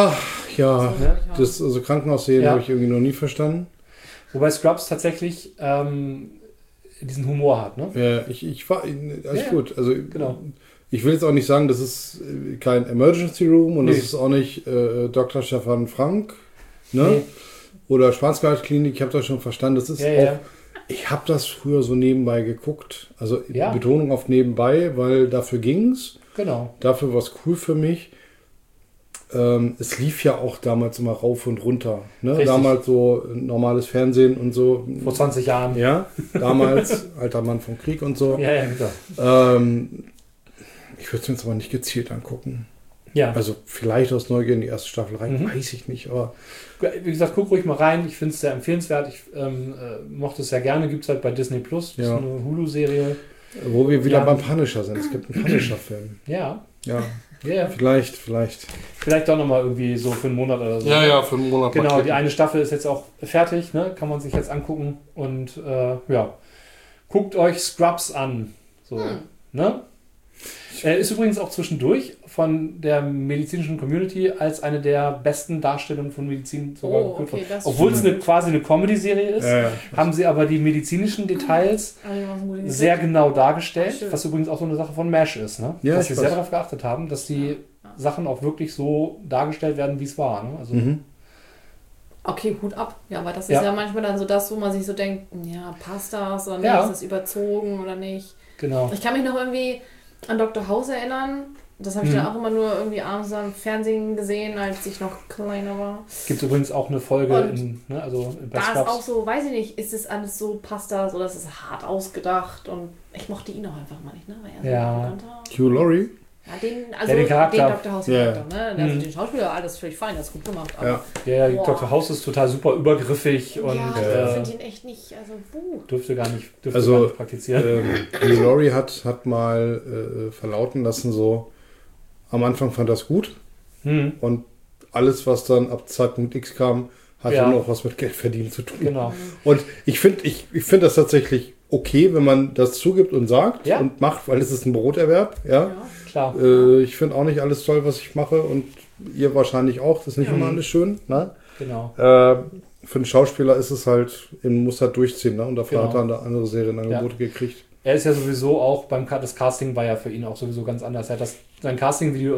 Also Krankenhausserien habe ich irgendwie noch nie verstanden. Wobei Scrubs tatsächlich diesen Humor hat, ne? Ja, ich war, alles gut. Also, genau. Ich will jetzt auch nicht sagen, das ist kein Emergency Room und das ist auch nicht Dr. Stefan Frank, ne? Nee. Oder Schwarzwaldklinik, ich habe das schon verstanden. Das ist auch, ich habe das früher so nebenbei geguckt. Also Betonung auf nebenbei, weil dafür ging's. Genau. Dafür war es cool für mich. Es lief ja auch damals immer rauf und runter. Ne? Damals so normales Fernsehen und so. Vor 20 Jahren. Ja, damals, alter Mann vom Krieg und so. Ja, genau. Ich würde es mir jetzt aber nicht gezielt angucken. Ja. Also vielleicht aus Neugier in die erste Staffel rein, weiß ich nicht. Aber wie gesagt, guck ruhig mal rein. Ich finde es sehr empfehlenswert. Ich mochte es sehr gerne. Gibt es halt bei Disney Plus. Das ist eine Hulu-Serie. Wo wir wieder beim Punisher sind. Es gibt einen Punisher-Film. Ja. Ja. Yeah. Vielleicht. Vielleicht doch nochmal irgendwie so für einen Monat oder so. Ja, für einen Monat. Genau, die eine Staffel ist jetzt auch fertig, ne? Kann man sich jetzt angucken. Und guckt euch Scrubs an. So, ne? Ist übrigens auch zwischendurch von der medizinischen Community als eine der besten Darstellungen von Medizin sogar geführt worden. Obwohl es quasi eine Comedy-Serie ist, haben sie aber die medizinischen Details sehr genau dargestellt, was übrigens auch so eine Sache von MASH ist, ne? Dass sie sehr darauf geachtet haben, dass die Sachen auch wirklich so dargestellt werden, wie es war. Ne? Also, okay, Hut ab. Ja, aber das ist ja manchmal dann so das, wo man sich so denkt, ja, passt das oder nicht, ist das überzogen oder nicht. Genau. Ich kann mich noch irgendwie an Dr. House erinnern. Das habe ich dann auch immer nur irgendwie abends am Fernsehen gesehen, als ich noch kleiner war. Gibt übrigens auch eine Folge bei da Scrubs. Ist auch so, weiß ich nicht, ist es alles so, passt das oder ist es hart ausgedacht und ich mochte ihn auch einfach mal nicht, ne? Weil er so Hugh Laurie? Ja, den Charakter. Den Dr. House-Charakter, ne? Also den Schauspieler, alles völlig fein, das ist gut gemacht. Aber, Dr. House ist total super übergriffig und ich finde ihn echt nicht, dürfte gar nicht praktizieren. Hugh Laurie hat mal verlauten lassen, so am Anfang fand das gut und alles, was dann ab Zeitpunkt X kam, hat dann auch was mit Geld verdienen zu tun. Genau. Und ich finde das tatsächlich okay, wenn man das zugibt und sagt und macht, weil es ist ein Broterwerb. Ja, klar. Ich finde auch nicht alles toll, was ich mache und ihr wahrscheinlich auch. Das ist nicht immer alles schön. Ne? Genau. Für einen Schauspieler ist es halt, muss halt durchziehen. Ne? Und dafür hat er eine andere Serienangebote gekriegt. Er ist ja sowieso auch das Casting war ja für ihn auch sowieso ganz anders. Er hat sein Casting-Video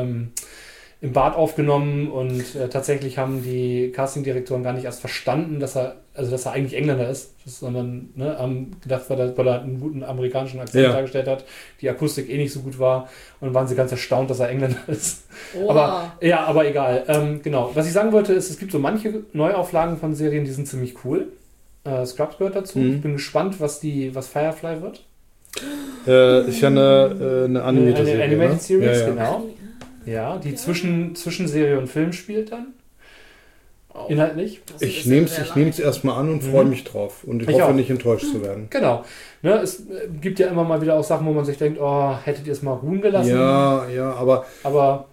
im Bad aufgenommen und tatsächlich haben die Castingdirektoren gar nicht erst verstanden, dass er eigentlich Engländer ist, sondern haben gedacht, weil er einen guten amerikanischen Akzent dargestellt hat, die Akustik nicht so gut war und waren sie ganz erstaunt, dass er Engländer ist. Oh. Aber egal. Genau. Was ich sagen wollte, ist, es gibt so manche Neuauflagen von Serien, die sind ziemlich cool. Scrubs gehört dazu. Ich bin gespannt, was Firefly wird. Ist ja eine Animated Serie. Eine Animated Series, genau. Ja, die zwischen Serie und Film spielt dann. Inhaltlich. Ich nehme es erstmal an und freue mich drauf. Und ich hoffe auch nicht enttäuscht zu werden. Genau. Ne, es gibt ja immer mal wieder auch Sachen, wo man sich denkt, oh, hättet ihr es mal ruhen gelassen? Ja, aber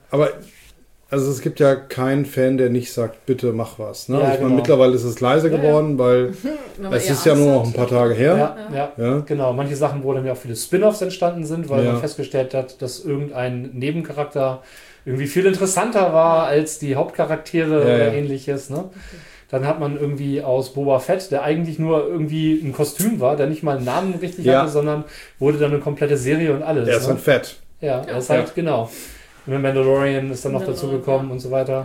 also es gibt ja keinen Fan, der nicht sagt, bitte mach was. Ne? Ich meine, mittlerweile ist es leise geworden, weil es ist ja nur noch ein paar Tage her. Ja, genau. Manche Sachen, wo dann ja auch viele Spin-Offs entstanden sind, weil man festgestellt hat, dass irgendein Nebencharakter irgendwie viel interessanter war als die Hauptcharaktere oder ähnliches. Ne? Dann hat man irgendwie aus Boba Fett, der eigentlich nur irgendwie ein Kostüm war, der nicht mal einen Namen richtig hatte, sondern wurde dann eine komplette Serie und alles. Er ist halt fett. Ja, er ist halt, genau. Und der Mandalorian ist dann noch dazu gekommen und so weiter.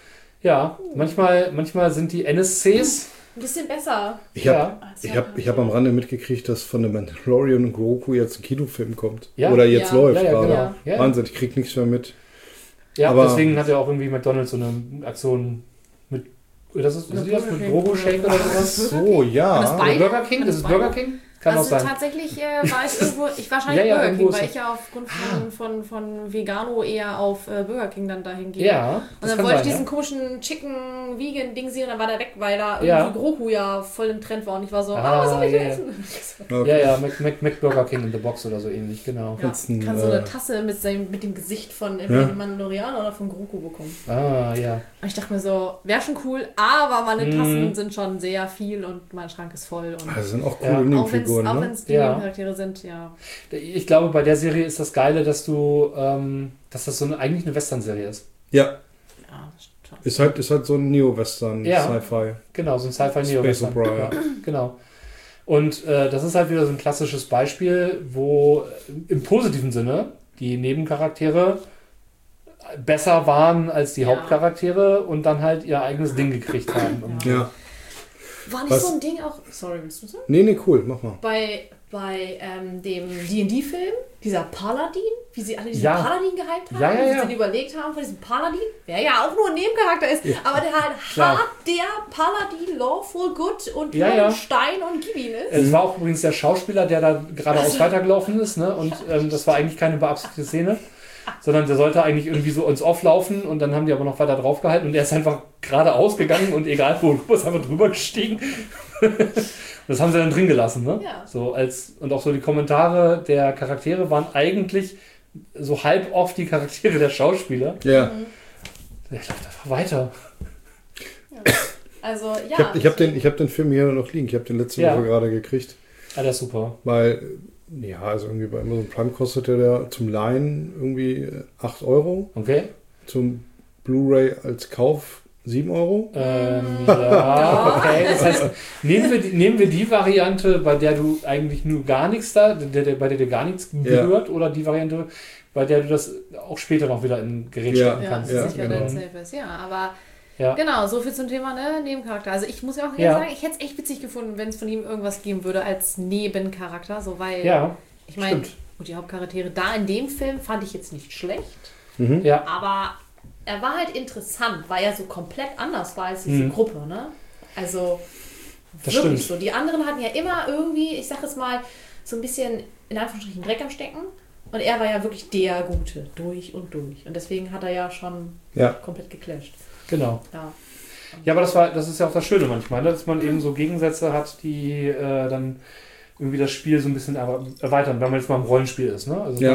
Ja, manchmal sind die NSCs ein bisschen besser. Ich hab am Rande mitgekriegt, dass von The Mandalorian und Grogu jetzt ein Kinofilm kommt. Ja? Oder jetzt läuft. Ja, genau. Wahnsinn, ich krieg nichts mehr mit. Ja, aber deswegen hat ja auch irgendwie McDonald's so eine Aktion mit. Das ist mit Grogu Shake oder sowas? So, ja. Burger King? Das ist Burger King? Kann auch sein. Tatsächlich war ich irgendwo, wahrscheinlich Burger King, weil ich ja aufgrund von Vegano eher auf Burger King dann dahin gehe. Ja. Und dann wollte ich diesen komischen Chicken Vegan Ding sehen, dann war der weg, weil da irgendwie Grogu ja voll im Trend war und ich war so, was soll ich denn essen? Okay. Ja, Burger King in the Box oder so ähnlich, genau. Ja, kann so eine Tasse mit dem Gesicht von entweder dem Mandalorianer oder von Grogu bekommen. Ja. Und ich dachte mir so, wäre schon cool, aber meine Tassen sind schon sehr viel und mein Schrank ist voll. Und also sind auch coole Nebenfiguren. Auch wenn es die Charaktere sind, ja. Ich glaube, bei der Serie ist das Geile, dass das eigentlich eine Western-Serie ist. Ja. Ist halt so ein Neo-Western, Sci-Fi. Genau, so ein Sci-Fi-Neo-Western. Space Opera, genau. Und das ist halt wieder so ein klassisches Beispiel, wo im positiven Sinne die Nebencharaktere besser waren als die Hauptcharaktere und dann halt ihr eigenes Ding gekriegt haben. Ja. War nicht so ein Ding auch... Sorry, willst du sagen? Nee, cool, mach mal. Bei dem D&D-Film, dieser Paladin, wie sie alle diesen Paladin gehypt haben, wie sie den überlegt haben von diesem Paladin, der ja auch nur ein Nebencharakter ist, aber der halt hart der Paladin, lawful good und Stein und gib ihn ist. Es war auch übrigens der Schauspieler, der da geradeaus weitergelaufen ist, ne? Und das war eigentlich keine beabsichtigte Szene, sondern der sollte eigentlich irgendwie so ins Off laufen und dann haben die aber noch weiter draufgehalten und er ist einfach geradeaus gegangen und egal wo, ist einfach drüber gestiegen. Das haben sie dann drin gelassen, ne? Ja. So und auch so die Kommentare der Charaktere waren eigentlich so halb oft die Charaktere der Schauspieler. Ja. Der läuft einfach weiter. Ja. Also, ja. Ich hab den Film hier noch liegen. Ich habe den letzte Woche gerade gekriegt. Ja, das ist super. Weil, also irgendwie bei Amazon Prime kostete der zum Leihen irgendwie 8 Euro. Okay. Zum Blu-ray als Kauf 7 Euro. Okay. Das heißt, nehmen wir die Variante, bei der du eigentlich nur gar nichts bei der dir gar nichts gehört, oder die Variante, bei der du das auch später noch wieder in Gerät stecken kannst. Ja, sicher dein Safe ist. Ja, aber genau, so viel zum Thema Nebencharakter. Also ich muss ja auch sagen, ich hätte es echt witzig gefunden, wenn es von ihm irgendwas geben würde als Nebencharakter, so weil ich meine, die Hauptcharaktere da in dem Film fand ich jetzt nicht schlecht, aber er war halt interessant, weil er so komplett anders war als diese Gruppe, ne? Also das wirklich stimmt. so. Die anderen hatten ja immer irgendwie, ich sag es mal, so ein bisschen in Anführungsstrichen Dreck am Stecken. Und er war ja wirklich der Gute, durch und durch. Und deswegen hat er ja schon komplett geclasht. Genau. Ja, aber das ist ja auch das Schöne manchmal, dass man eben so Gegensätze hat, die dann irgendwie das Spiel so ein bisschen erweitern, wenn man jetzt mal im Rollenspiel ist, ne? Also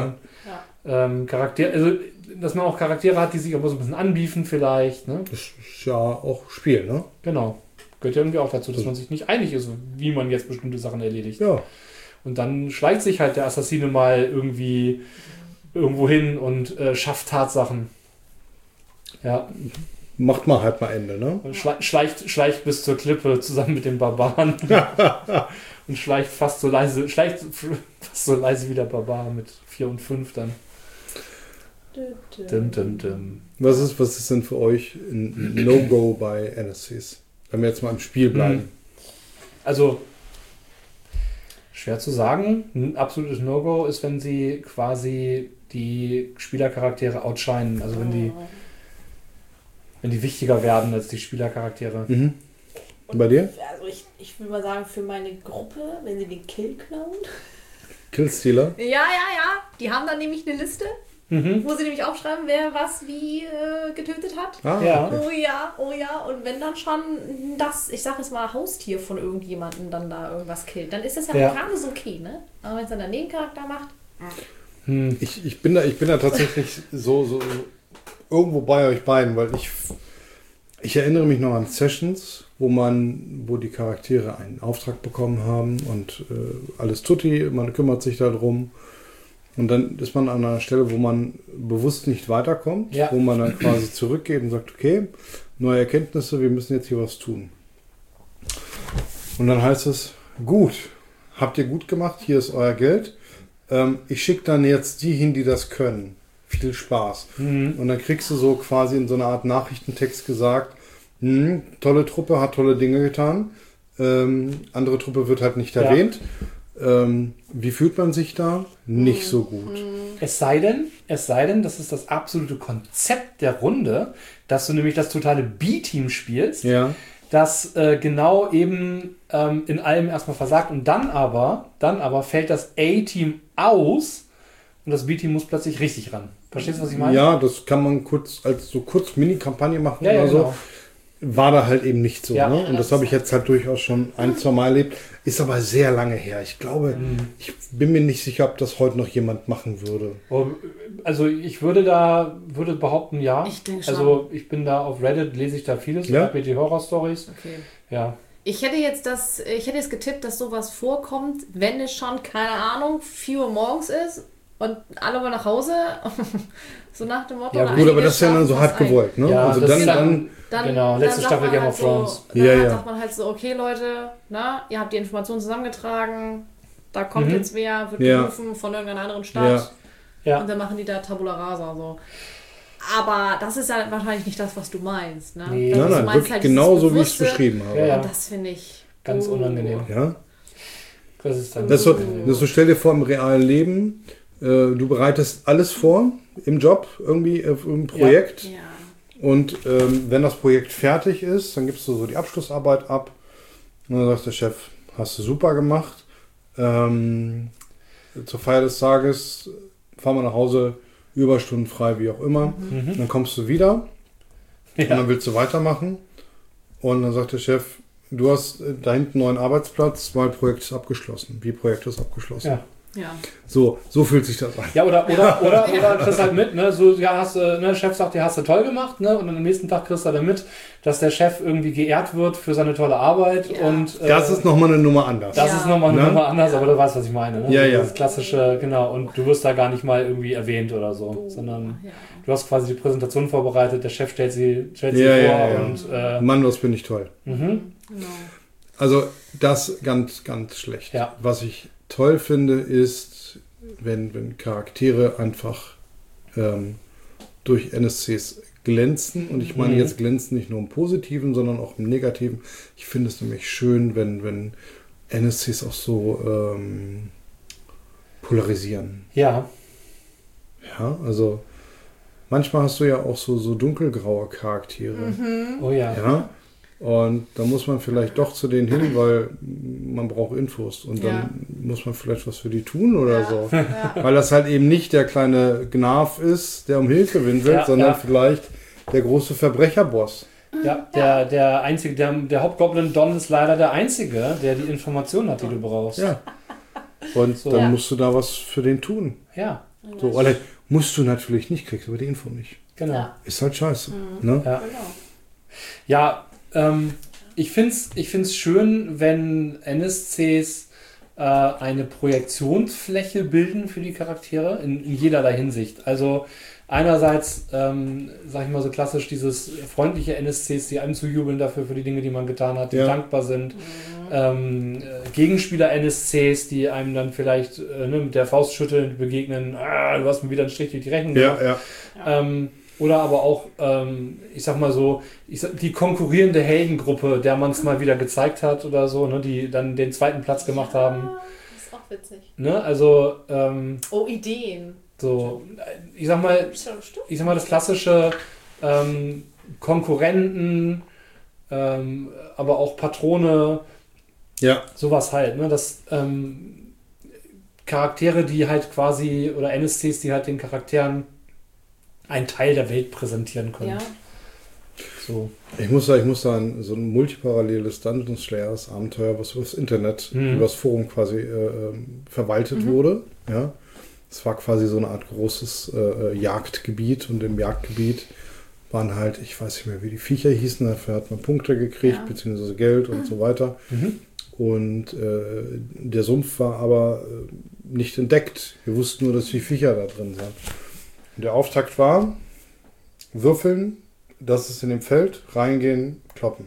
dass man auch Charaktere hat, die sich aber so ein bisschen anbiefen vielleicht, ne? Das ist ja auch Spiel, ne? Genau. Gehört ja irgendwie auch dazu, dass man sich nicht einig ist, wie man jetzt bestimmte Sachen erledigt. Ja. Und dann schleicht sich halt der Assassine mal irgendwie irgendwo hin und schafft Tatsachen. Ja. Macht mal halt mal Ende, ne? Und schleicht bis zur Klippe zusammen mit den Barbaren. Und schleicht fast so leise wie der Barbar mit 4 und 5 dann. Was ist denn für euch ein No-Go bei NSCs? Wenn wir jetzt mal im Spiel bleiben. Also, schwer zu sagen. Ein absolutes No-Go ist, wenn sie quasi die Spielercharaktere outshinen. Also wenn die wichtiger werden als die Spielercharaktere. Mhm. Und bei dir? Also ich würde mal sagen, für meine Gruppe, wenn sie den Kill klauen. Killstealer? Ja. Die haben dann nämlich eine Liste, wo sie nämlich aufschreiben, wer was wie getötet hat. Okay. Oh ja. Und wenn dann schon das, ich sag jetzt mal, Haustier von irgendjemandem dann da irgendwas killt, dann ist das ja gerade so okay, ne? Aber wenn es dann der Nebencharakter macht. Ich bin da tatsächlich so irgendwo bei euch beiden, weil ich erinnere mich noch an Sessions, wo die Charaktere einen Auftrag bekommen haben und alles tutti, man kümmert sich darum. Und dann ist man an einer Stelle, wo man bewusst nicht weiterkommt, wo man dann quasi zurückgeht und sagt, okay, neue Erkenntnisse, wir müssen jetzt hier was tun. Und dann heißt es, gut, habt ihr gut gemacht, hier ist euer Geld. Ich schicke dann jetzt die hin, die das können. Viel Spaß. Und dann kriegst du so quasi in so einer Art Nachrichtentext gesagt, tolle Truppe, hat tolle Dinge getan. Andere Truppe wird halt nicht erwähnt. Wie fühlt man sich da? Nicht so gut. Es sei denn, das ist das absolute Konzept der Runde, dass du nämlich das totale B-Team spielst, das genau eben in allem erstmal versagt und dann aber fällt das A-Team aus und das B-Team muss plötzlich richtig ran. Verstehst du, was ich meine? Ja, das kann man kurz Mini-Kampagne machen oder so. Genau. War da halt eben nicht so. Ne? Und das habe ich jetzt halt durchaus schon 1-2 Mal erlebt. Ist aber sehr lange her. Ich glaube, ich bin mir nicht sicher, ob das heute noch jemand machen würde. Also ich würde behaupten, ja. Ich denke schon. Also ich bin da auf Reddit, lese ich da vieles. Ich habe die Horror-Stories. Okay. Ja. Ich hätte jetzt getippt, dass sowas vorkommt, wenn es schon, keine Ahnung, 4 Uhr morgens ist und alle wollen nach Hause. So nach dem Motto. Ja gut, aber das ist ja dann so halb gewollt, ne? Ja, also dann letzte Staffel Game of Thrones. Dann sagt man halt so, okay Leute, ihr habt die Informationen zusammengetragen, da kommt jetzt wer, wird gerufen von irgendeiner anderen Stadt und dann machen die da Tabula Rasa so. Aber das ist ja wahrscheinlich nicht das, was du meinst, ne? Nee. Nein, wirklich halt genauso, wie ich es beschrieben habe. Ja. Und das finde ich ganz unangenehm. Ja. Das ist dann so, stell dir vor, im realen Leben du bereitest alles vor im Job, irgendwie im Projekt. Ja. Und wenn das Projekt fertig ist, dann gibst du so die Abschlussarbeit ab. Und dann sagt der Chef, hast du super gemacht. Zur Feier des Tages fahren wir nach Hause, Überstunden frei, wie auch immer. Dann kommst du wieder und dann willst du weitermachen. Und dann sagt der Chef, du hast da hinten einen neuen Arbeitsplatz, weil Projekt ist abgeschlossen. Wie Projekt ist abgeschlossen. Ja. So fühlt sich das an. Ja, oder kriegst halt mit, ne? So, ja, hast du, ne, Chef sagt, ja, hast du toll gemacht, ne? Und am nächsten Tag kriegst du dann mit, dass der Chef irgendwie geehrt wird für seine tolle Arbeit. Ja. Und das ist nochmal eine Nummer anders. Das ist nochmal eine Nummer anders, aber du weißt, was ich meine. Ne? Ja, Das klassische, genau, und du wirst da gar nicht mal irgendwie erwähnt oder so, sondern du hast quasi die Präsentation vorbereitet, der Chef stellt sie vor und Mann, das finde ich toll. Genau. Also das ganz, ganz schlecht. Ja. Was ich toll finde, ist, wenn Charaktere einfach durch NSCs glänzen. Und ich meine jetzt glänzen nicht nur im Positiven, sondern auch im Negativen. Ich finde es nämlich schön, wenn NSCs auch so polarisieren. Ja. Ja, also manchmal hast du ja auch so dunkelgraue Charaktere. Oh ja. Ja. Und da muss man vielleicht doch zu denen hin, weil man braucht Infos. Und dann muss man vielleicht was für die tun oder so. Ja. Weil das halt eben nicht der kleine Gnarf ist, der um Hilfe winselt, sondern vielleicht der große Verbrecherboss. Ja, der einzige, der Hauptgoblin Don ist leider der Einzige, der die Informationen hat, die du brauchst. Ja. Und dann musst du da was für den tun. Ja. So, oder musst du natürlich nicht, kriegst aber die Info nicht. Genau. Ja. Ist halt scheiße. Ne? Ja. Ja, ich find's schön, wenn NSCs eine Projektionsfläche bilden für die Charaktere in jederlei Hinsicht. Also einerseits, sag ich mal so klassisch, dieses freundliche NSCs, die einem zujubeln dafür für die Dinge, die man getan hat, die dankbar sind. Gegenspieler-NSCs, die einem dann vielleicht mit der Faust schütteln begegnen, du hast mir wieder einen Strich durch die Rechnung gemacht. Oder aber auch, ich sag mal so, die konkurrierende Heldengruppe, der man es mal wieder gezeigt hat oder so, ne, die dann den zweiten Platz gemacht haben. Das ist auch witzig. Ne, also Ideen. So, ich sag mal das klassische Konkurrenten, aber auch Patrone, sowas halt, ne, das Charaktere, die halt quasi, oder NSCs, die halt den Charakteren einen Teil der Welt präsentieren können. Ja. So. Ich muss da an so ein multiparalleles Dungeons Slayers Abenteuer, was über das Internet, über das Forum quasi verwaltet wurde. Ja. Es war quasi so eine Art großes Jagdgebiet, und im Jagdgebiet waren halt, ich weiß nicht mehr, wie die Viecher hießen, dafür hat man Punkte gekriegt, beziehungsweise Geld und so weiter. Und der Sumpf war aber nicht entdeckt. Wir wussten nur, dass die Viecher da drin sind. Und der Auftakt war, würfeln, das ist in dem Feld, reingehen, kloppen.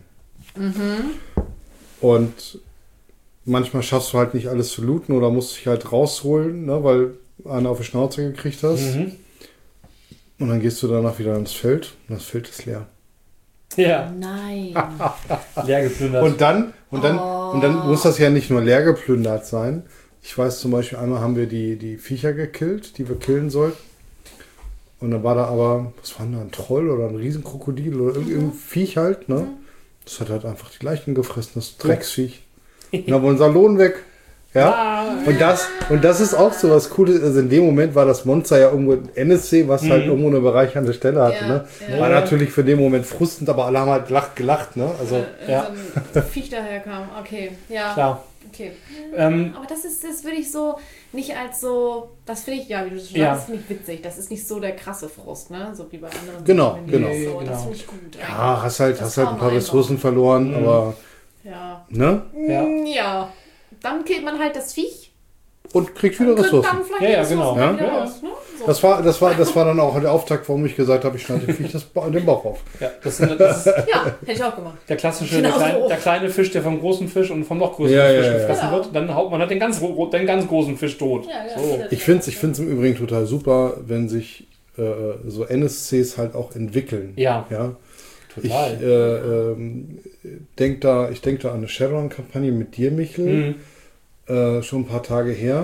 Und manchmal schaffst du halt nicht alles zu looten oder musst dich halt rausholen, ne, weil einer auf die Schnauze gekriegt hast. Und dann gehst du danach wieder ins Feld und das Feld ist leer. Ja. Nein. Leer geplündert. Und dann muss das ja nicht nur leer geplündert sein. Ich weiß zum Beispiel, einmal haben wir die Viecher gekillt, die wir killen sollten. Und dann war da aber, was war da, ein Troll oder ein Riesenkrokodil oder irgendein Viech halt, ne? Das hat halt einfach die Leichen gefressen, das Drecksviech. Und dann war unser Lohn weg. Ja. Und das ist auch so was Cooles. Also in dem Moment war das Monster ja irgendwo ein NSC, was halt irgendwo eine bereichernde Stelle hatte. Ne? War natürlich für den Moment frustend, aber alle haben halt gelacht. Ne? Also, so ein Viech daherkam. Okay, ja. Klar. Okay. Aber das würde ich so nicht als so, das finde ich, wie du schon sagst, das ist nicht witzig. Das ist nicht so der krasse Frust, ne? So wie bei anderen. Genau. So, das finde ich gut. Ja, hast halt ein paar Ressourcen verloren, aber. Ja. Ne? Ja. Dann killt man halt das Viech. Und kriegt wieder Ressourcen. Dann vielleicht genau. Raus, ne? So. Das war dann auch der Auftakt, warum ich gesagt habe, ich schneide dem Viech den Bauch auf. Ja, das hätte ich auch gemacht. Der klassische, der kleine Fisch, der vom großen Fisch und vom noch größeren Fisch gefressen wird. Dann haut man halt den ganz großen Fisch tot. So. Ich finde es im Übrigen total super, wenn sich so NSCs halt auch entwickeln. Ja. Total. Ich denke da an eine Shadowrun-Kampagne mit dir, Michel. Schon ein paar Tage her,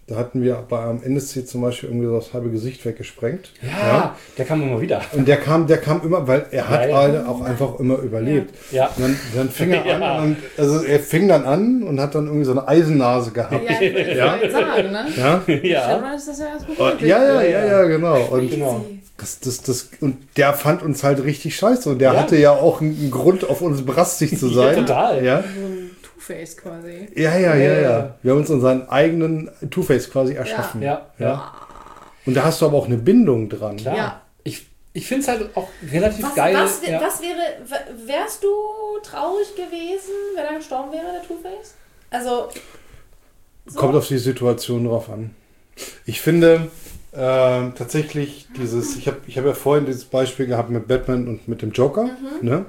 Da hatten wir am NSC zum Beispiel irgendwie so das halbe Gesicht weggesprengt. Ja, der kam immer wieder. Und der kam immer, weil er hat auch einfach immer überlebt. Ja. Und dann fing er an, er fing dann an und hat dann irgendwie so eine Eisennase gehabt. Ja, sagen, ne? Ja, ist das ja erst gut. Ja, genau. Und und der fand uns halt richtig scheiße. Und der hatte ja auch einen Grund, auf uns brastig zu sein. Ja, total. Ja. So ein Two-Face quasi. Ja. Wir haben uns unseren eigenen Two-Face quasi erschaffen. Ja. Und da hast du aber auch eine Bindung dran. Klar. Ja. Ich finde es halt auch relativ geil. Wärst du traurig gewesen, wenn er gestorben wäre, der Two-Face? Also. So? Kommt auf die Situation drauf an. Ich finde tatsächlich ich habe ja vorhin dieses Beispiel gehabt mit Batman und mit dem Joker. Ne?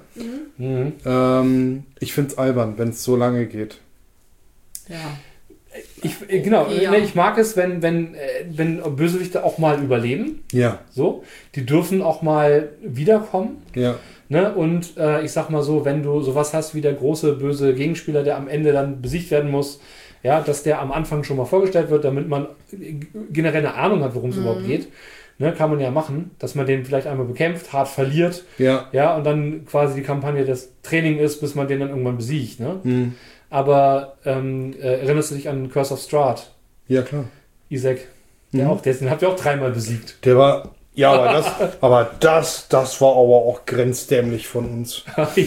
Ich finde es albern, wenn es so lange geht. Ja. Ich mag es, wenn Bösewichte auch mal überleben. Ja. So, die dürfen auch mal wiederkommen. Ja. Ne? Und ich sag mal so, wenn du sowas hast wie der große böse Gegenspieler, der am Ende dann besiegt werden muss, ja, dass der am Anfang schon mal vorgestellt wird, damit man generell eine Ahnung hat, worum es überhaupt geht. Ne, kann man ja machen, dass man den vielleicht einmal bekämpft, hart verliert. Ja, und dann quasi die Kampagne das Training ist, bis man den dann irgendwann besiegt. Ne? Aber erinnerst du dich an Curse of Strahd? Ja, klar. Isaac. Den habt ihr auch 3-mal besiegt. Der war... Ja, aber das war aber auch grenzdämlich von uns. Okay.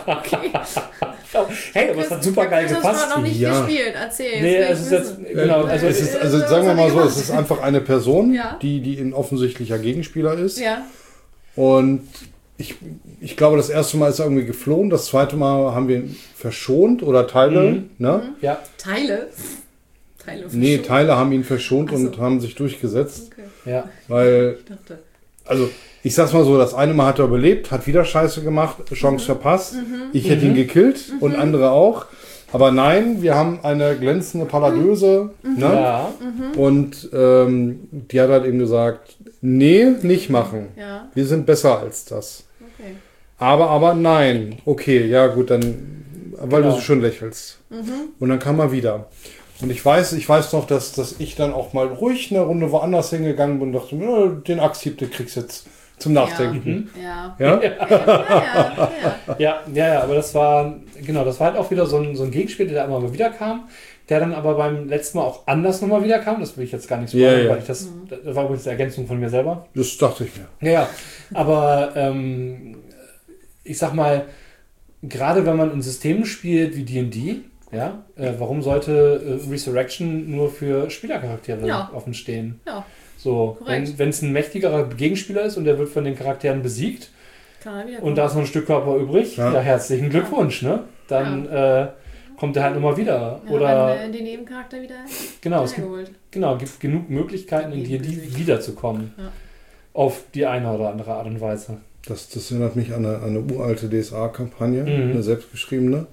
Hey, aber es hat super geil gepasst. Das war noch nicht gespielt, erzähl. Nee, es ist jetzt, genau. Also sagen wir mal so, es ist einfach eine Person, die ein offensichtlicher Gegenspieler ist. Ja. Und ich glaube, das erste Mal ist er irgendwie geflohen, das zweite Mal haben wir ihn verschont oder Teile. Ne? Ja. Teile Teile haben ihn verschont und haben sich durchgesetzt. Okay. Ja. Weil, also ich sag's mal so, das eine Mal hat er überlebt, hat wieder Scheiße gemacht, Chance verpasst. Ich hätte ihn gekillt und andere auch. Aber nein, wir haben eine glänzende Paladöse. Ne? Ja. Und die hat halt eben gesagt, nee, nicht machen. Ja. Wir sind besser als das. Okay. Aber nein. Okay, ja gut, dann, weil du so schön lächelst. Und dann kam er wieder. Und ich weiß noch, dass ich dann auch mal ruhig eine Runde woanders hingegangen bin und dachte, den Axthieb, den kriegst du jetzt zum Nachdenken. Ja. Ja, aber das war halt auch wieder so ein Gegenspieler, der immer mal wieder kam, der dann aber beim letzten Mal auch anders nochmal wieder kam. Das will ich jetzt gar nicht spoilern, weil das war übrigens eine Ergänzung von mir selber. Das dachte ich mir. Ja, aber ich sag mal, gerade wenn man in Systemen spielt wie D&D, ja, warum sollte Resurrection nur für Spielercharaktere offen stehen? Ja. So, wenn es ein mächtigerer Gegenspieler ist und der wird von den Charakteren besiegt und da ist noch ein Stück Körper übrig, ja herzlichen Glückwunsch, ne? Dann kommt er halt nochmal wieder. Ja, oder wenn den Nebencharakter wieder gibt genug Möglichkeiten in D&D wiederzukommen. Ja. Auf die eine oder andere Art und Weise. Das erinnert mich an eine uralte DSA-Kampagne, eine selbstgeschriebene.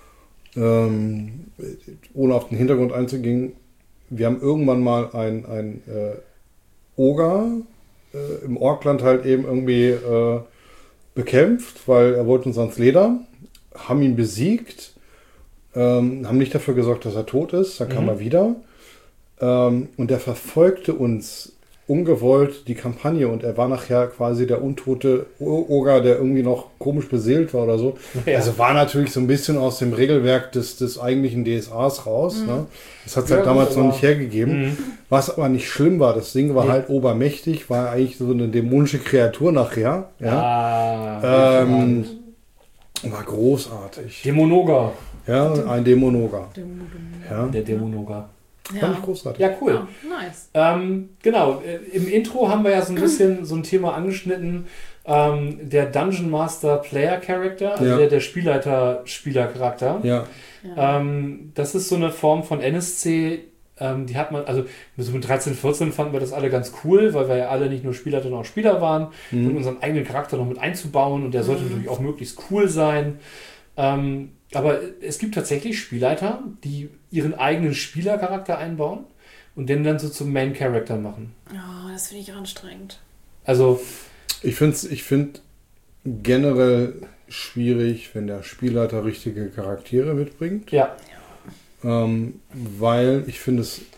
Ohne auf den Hintergrund einzugehen, wir haben irgendwann mal ein Oger im Orkland halt eben irgendwie bekämpft, weil er wollte uns ans Leder, haben ihn besiegt, haben nicht dafür gesorgt, dass er tot ist, dann kam er wieder und er verfolgte uns ungewollt die Kampagne und er war nachher quasi der untote Oger, der irgendwie noch komisch beseelt war oder so. Ja. Also war natürlich so ein bisschen aus dem Regelwerk des eigentlichen DSAs raus. Ne? Das hat es halt damals noch nicht hergegeben. Was aber nicht schlimm war, das Ding war halt obermächtig, war eigentlich so eine dämonische Kreatur nachher. Ja? War großartig. Dämonoger. Ja, ein Dämonoger. Ja. Der Dämonoger. Fand ich großartig. Ja, cool. Ja, nice. Genau, im Intro haben wir ja so ein bisschen so ein Thema angeschnitten. Der Dungeon Master Player Character, also der Spielleiter-Spieler-Charakter. Ja. Das ist so eine Form von NSC, die hat man, also so mit 13, 14 fanden wir das alle ganz cool, weil wir ja alle nicht nur Spieler, sondern auch Spieler waren und unseren eigenen Charakter noch mit einzubauen und der sollte natürlich auch möglichst cool sein. Aber es gibt tatsächlich Spielleiter, die ihren eigenen Spielercharakter einbauen und den dann so zum Main Character machen. Oh, das finde ich anstrengend. Also ich finde generell schwierig, wenn der Spielleiter richtige Charaktere mitbringt. Ja. Weil ich finde es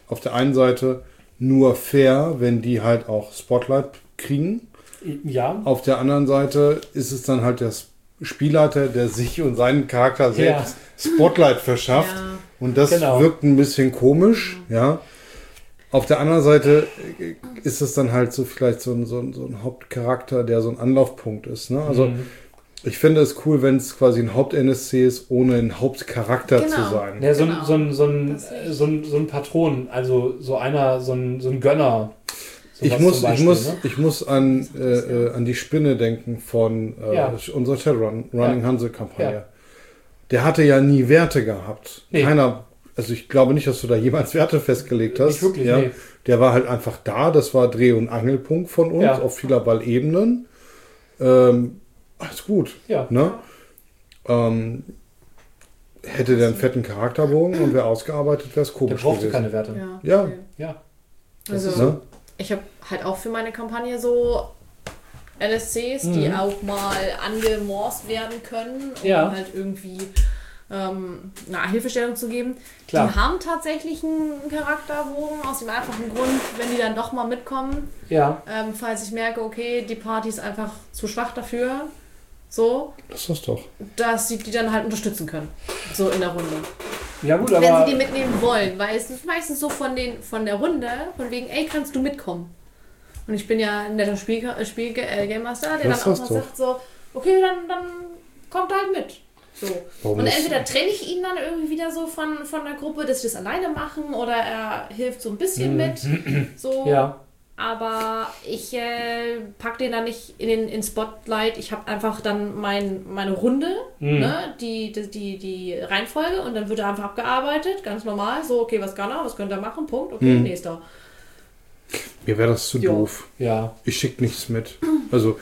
auf der einen Seite nur fair, wenn die halt auch Spotlight kriegen. Ja. Auf der anderen Seite ist es dann halt der Spielleiter, der sich und seinen Charakter selbst Spotlight verschafft. Ja. Und das wirkt ein bisschen komisch, ja. Auf der anderen Seite ist es dann halt so vielleicht so ein Hauptcharakter, der so ein Anlaufpunkt ist. Ne? Also ich finde es cool, wenn es quasi ein Haupt-NSC ist, ohne ein Hauptcharakter zu sein. Ja, so ein Patron, also so ein Gönner. Ich muss an die Spinne denken von unserer Shadowrun Hanse-Kampagne. Ja. Der hatte ja nie Werte gehabt. Nee. Also ich glaube nicht, dass du da jemals Werte festgelegt hast. Nicht wirklich, nee. Der war halt einfach da. Das war Dreh- und Angelpunkt von uns auf vielerlei Ebenen. Alles gut. Ja. Ne? Hätte der einen fetten Charakterbogen und wäre ausgearbeitet, wäre es komisch. Der brauchte keine Werte. Ja. Also ich habe halt auch für meine Kampagne so NSCs, die auch mal angemorst werden können, um halt irgendwie eine Hilfestellung zu geben. Klar. Die haben tatsächlich einen Charakterbogen aus dem einfachen Grund, wenn die dann doch mal mitkommen. Ja. Falls ich merke, okay, die Party ist einfach zu schwach dafür. So. Das ist doch. Dass sie die dann halt unterstützen können. So in der Runde. Ja gut, aber wenn sie die mitnehmen wollen, weil es ist meistens so von der Runde, von wegen, ey, kannst du mitkommen? Und ich bin ja ein netter Game Master, der das dann auch mal sagt so, okay, dann kommt halt mit. So. Und entweder trenne ich ihn dann irgendwie wieder so von der Gruppe, dass sie das alleine machen, oder er hilft so ein bisschen mit. So. Ja. Aber ich packe den dann nicht in Spotlight. Ich habe einfach dann meine Runde, ne, die Reihenfolge, und dann wird er einfach abgearbeitet, ganz normal. So, okay, was kann er, was könnte er machen, Punkt, okay, nächster. Mir wäre das zu doof. Ja. Ich schicke nichts mit. Also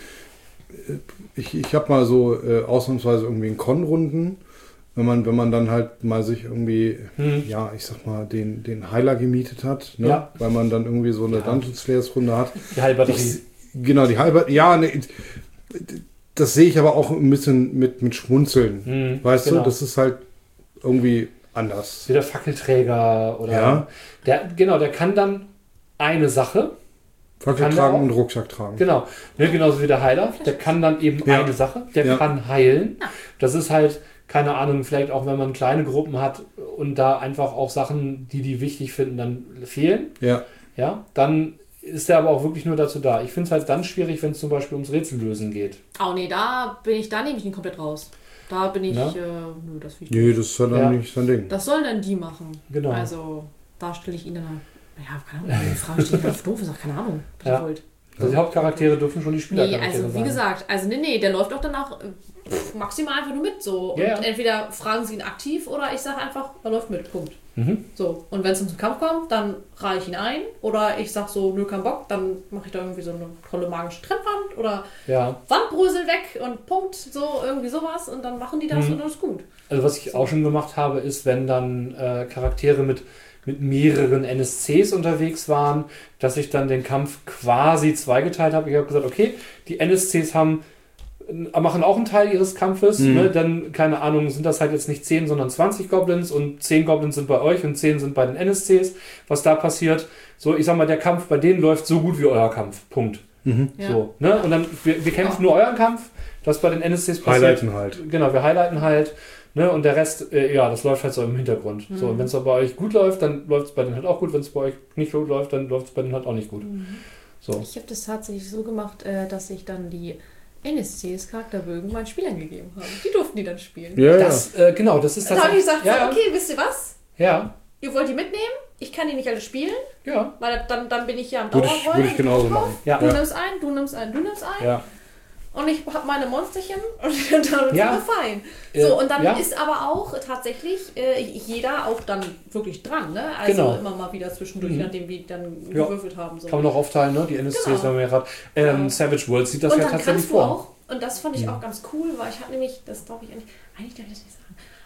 ich habe mal so ausnahmsweise irgendwie in Con-Runden, wenn man dann halt mal sich irgendwie, ich sag mal, den Heiler gemietet hat, ne? Weil man dann irgendwie so eine Dungeon Slayers-Runde hat. Die Heilbatterie. Genau, die Heilbatterie. Ja, ne, das sehe ich aber auch ein bisschen mit Schmunzeln. Weißt du, das ist halt irgendwie anders. Wie der Fackelträger oder... Ja. Der kann dann eine Sache... Fackel tragen und Rucksack tragen. Genau. Ne, genauso wie der Heiler. Der kann dann eben eine Sache. Der kann heilen. Ja. Das ist halt, keine Ahnung, vielleicht auch, wenn man kleine Gruppen hat und da einfach auch Sachen, die wichtig finden, dann fehlen. Ja. Dann ist der aber auch wirklich nur dazu da. Ich finde es halt dann schwierig, wenn es zum Beispiel ums Rätsellösen geht. Oh nee, da nehme ich ihn komplett raus. Da bin ich, das ist ja dann nicht sein Ding. Das sollen dann die machen. Genau. Also, da stelle ich ihn dann halt. Ja, keine Ahnung, die Frage steht auf doof, ist keine Ahnung, was ihr wollt. Also die Hauptcharaktere dürfen schon die Spielercharaktere sein. Also wie gesagt, der läuft auch dann auch maximal einfach nur mit so. Und entweder fragen sie ihn aktiv oder ich sage einfach, er läuft mit, Punkt. So, und wenn es zum Kampf kommt, dann reihe ich ihn ein, oder ich sage so, nö, kein Bock, dann mache ich da irgendwie so eine tolle magische Trennwand oder Wandbrösel weg und Punkt, so irgendwie sowas, und dann machen die das und dann ist gut. Also was ich auch schon gemacht habe, ist, wenn dann Charaktere mit mehreren NSCs unterwegs waren, dass ich dann den Kampf quasi zweigeteilt habe. Ich habe gesagt, okay, die NSCs machen auch einen Teil ihres Kampfes. Ne? Dann, keine Ahnung, sind das halt jetzt nicht 10, sondern 20 Goblins, und 10 Goblins sind bei euch und 10 sind bei den NSCs. Was da passiert, so, ich sag mal, der Kampf bei denen läuft so gut wie euer Kampf. Punkt. So, ne? Und dann, wir kämpfen nur euren Kampf, das bei den NSCs passiert. Highlighten halt. Genau, wir highlighten halt. Ne, und der Rest, das läuft halt so im Hintergrund. So, und wenn es bei euch gut läuft, dann läuft es bei denen halt auch gut. Wenn es bei euch nicht gut läuft, dann läuft es bei denen halt auch nicht gut. So. Ich habe das tatsächlich so gemacht, dass ich dann die NSCs Charakterbögen meinen Spielern gegeben habe. Die durften die dann spielen. Ja, das, genau, das ist tatsächlich... Dann habe ich gesagt, okay, wisst ihr was? Ja. Ihr wollt die mitnehmen? Ich kann die nicht alle spielen. Ja. Weil dann bin ich ja am Dauerrollen. Würde ich genauso machen. Ja. Du nimmst ein, du nimmst ein, du nimmst ein. Ja. Und ich habe meine Monsterchen und dann sind wir fein. So, und dann ist aber auch tatsächlich jeder auch dann wirklich dran, ne? Also immer mal wieder zwischendurch, nachdem wir dann gewürfelt haben. So. Kann man auch aufteilen, ne? Die NSCs haben wir gerade. Savage Worlds sieht das und ja tatsächlich vor. Auch, und das fand ich auch ganz cool, weil ich habe nämlich, das glaube ich eigentlich darf ich das nicht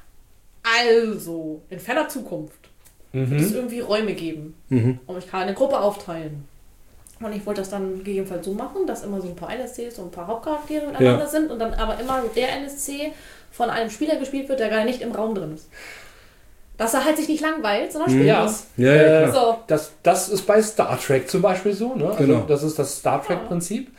sagen. Also, in ferner Zukunft wird es irgendwie Räume geben. Und ich kann eine Gruppe aufteilen. Und ich wollte das dann gegebenenfalls so machen, dass immer so ein paar NSCs und ein paar Hauptcharaktere miteinander sind und dann aber immer der NSC von einem Spieler gespielt wird, der gar nicht im Raum drin ist. Dass er halt sich nicht langweilt, sondern spielt was. Ja, so. Das ist bei Star Trek zum Beispiel so. Ne? Also genau. Das ist das Star Trek-Prinzip,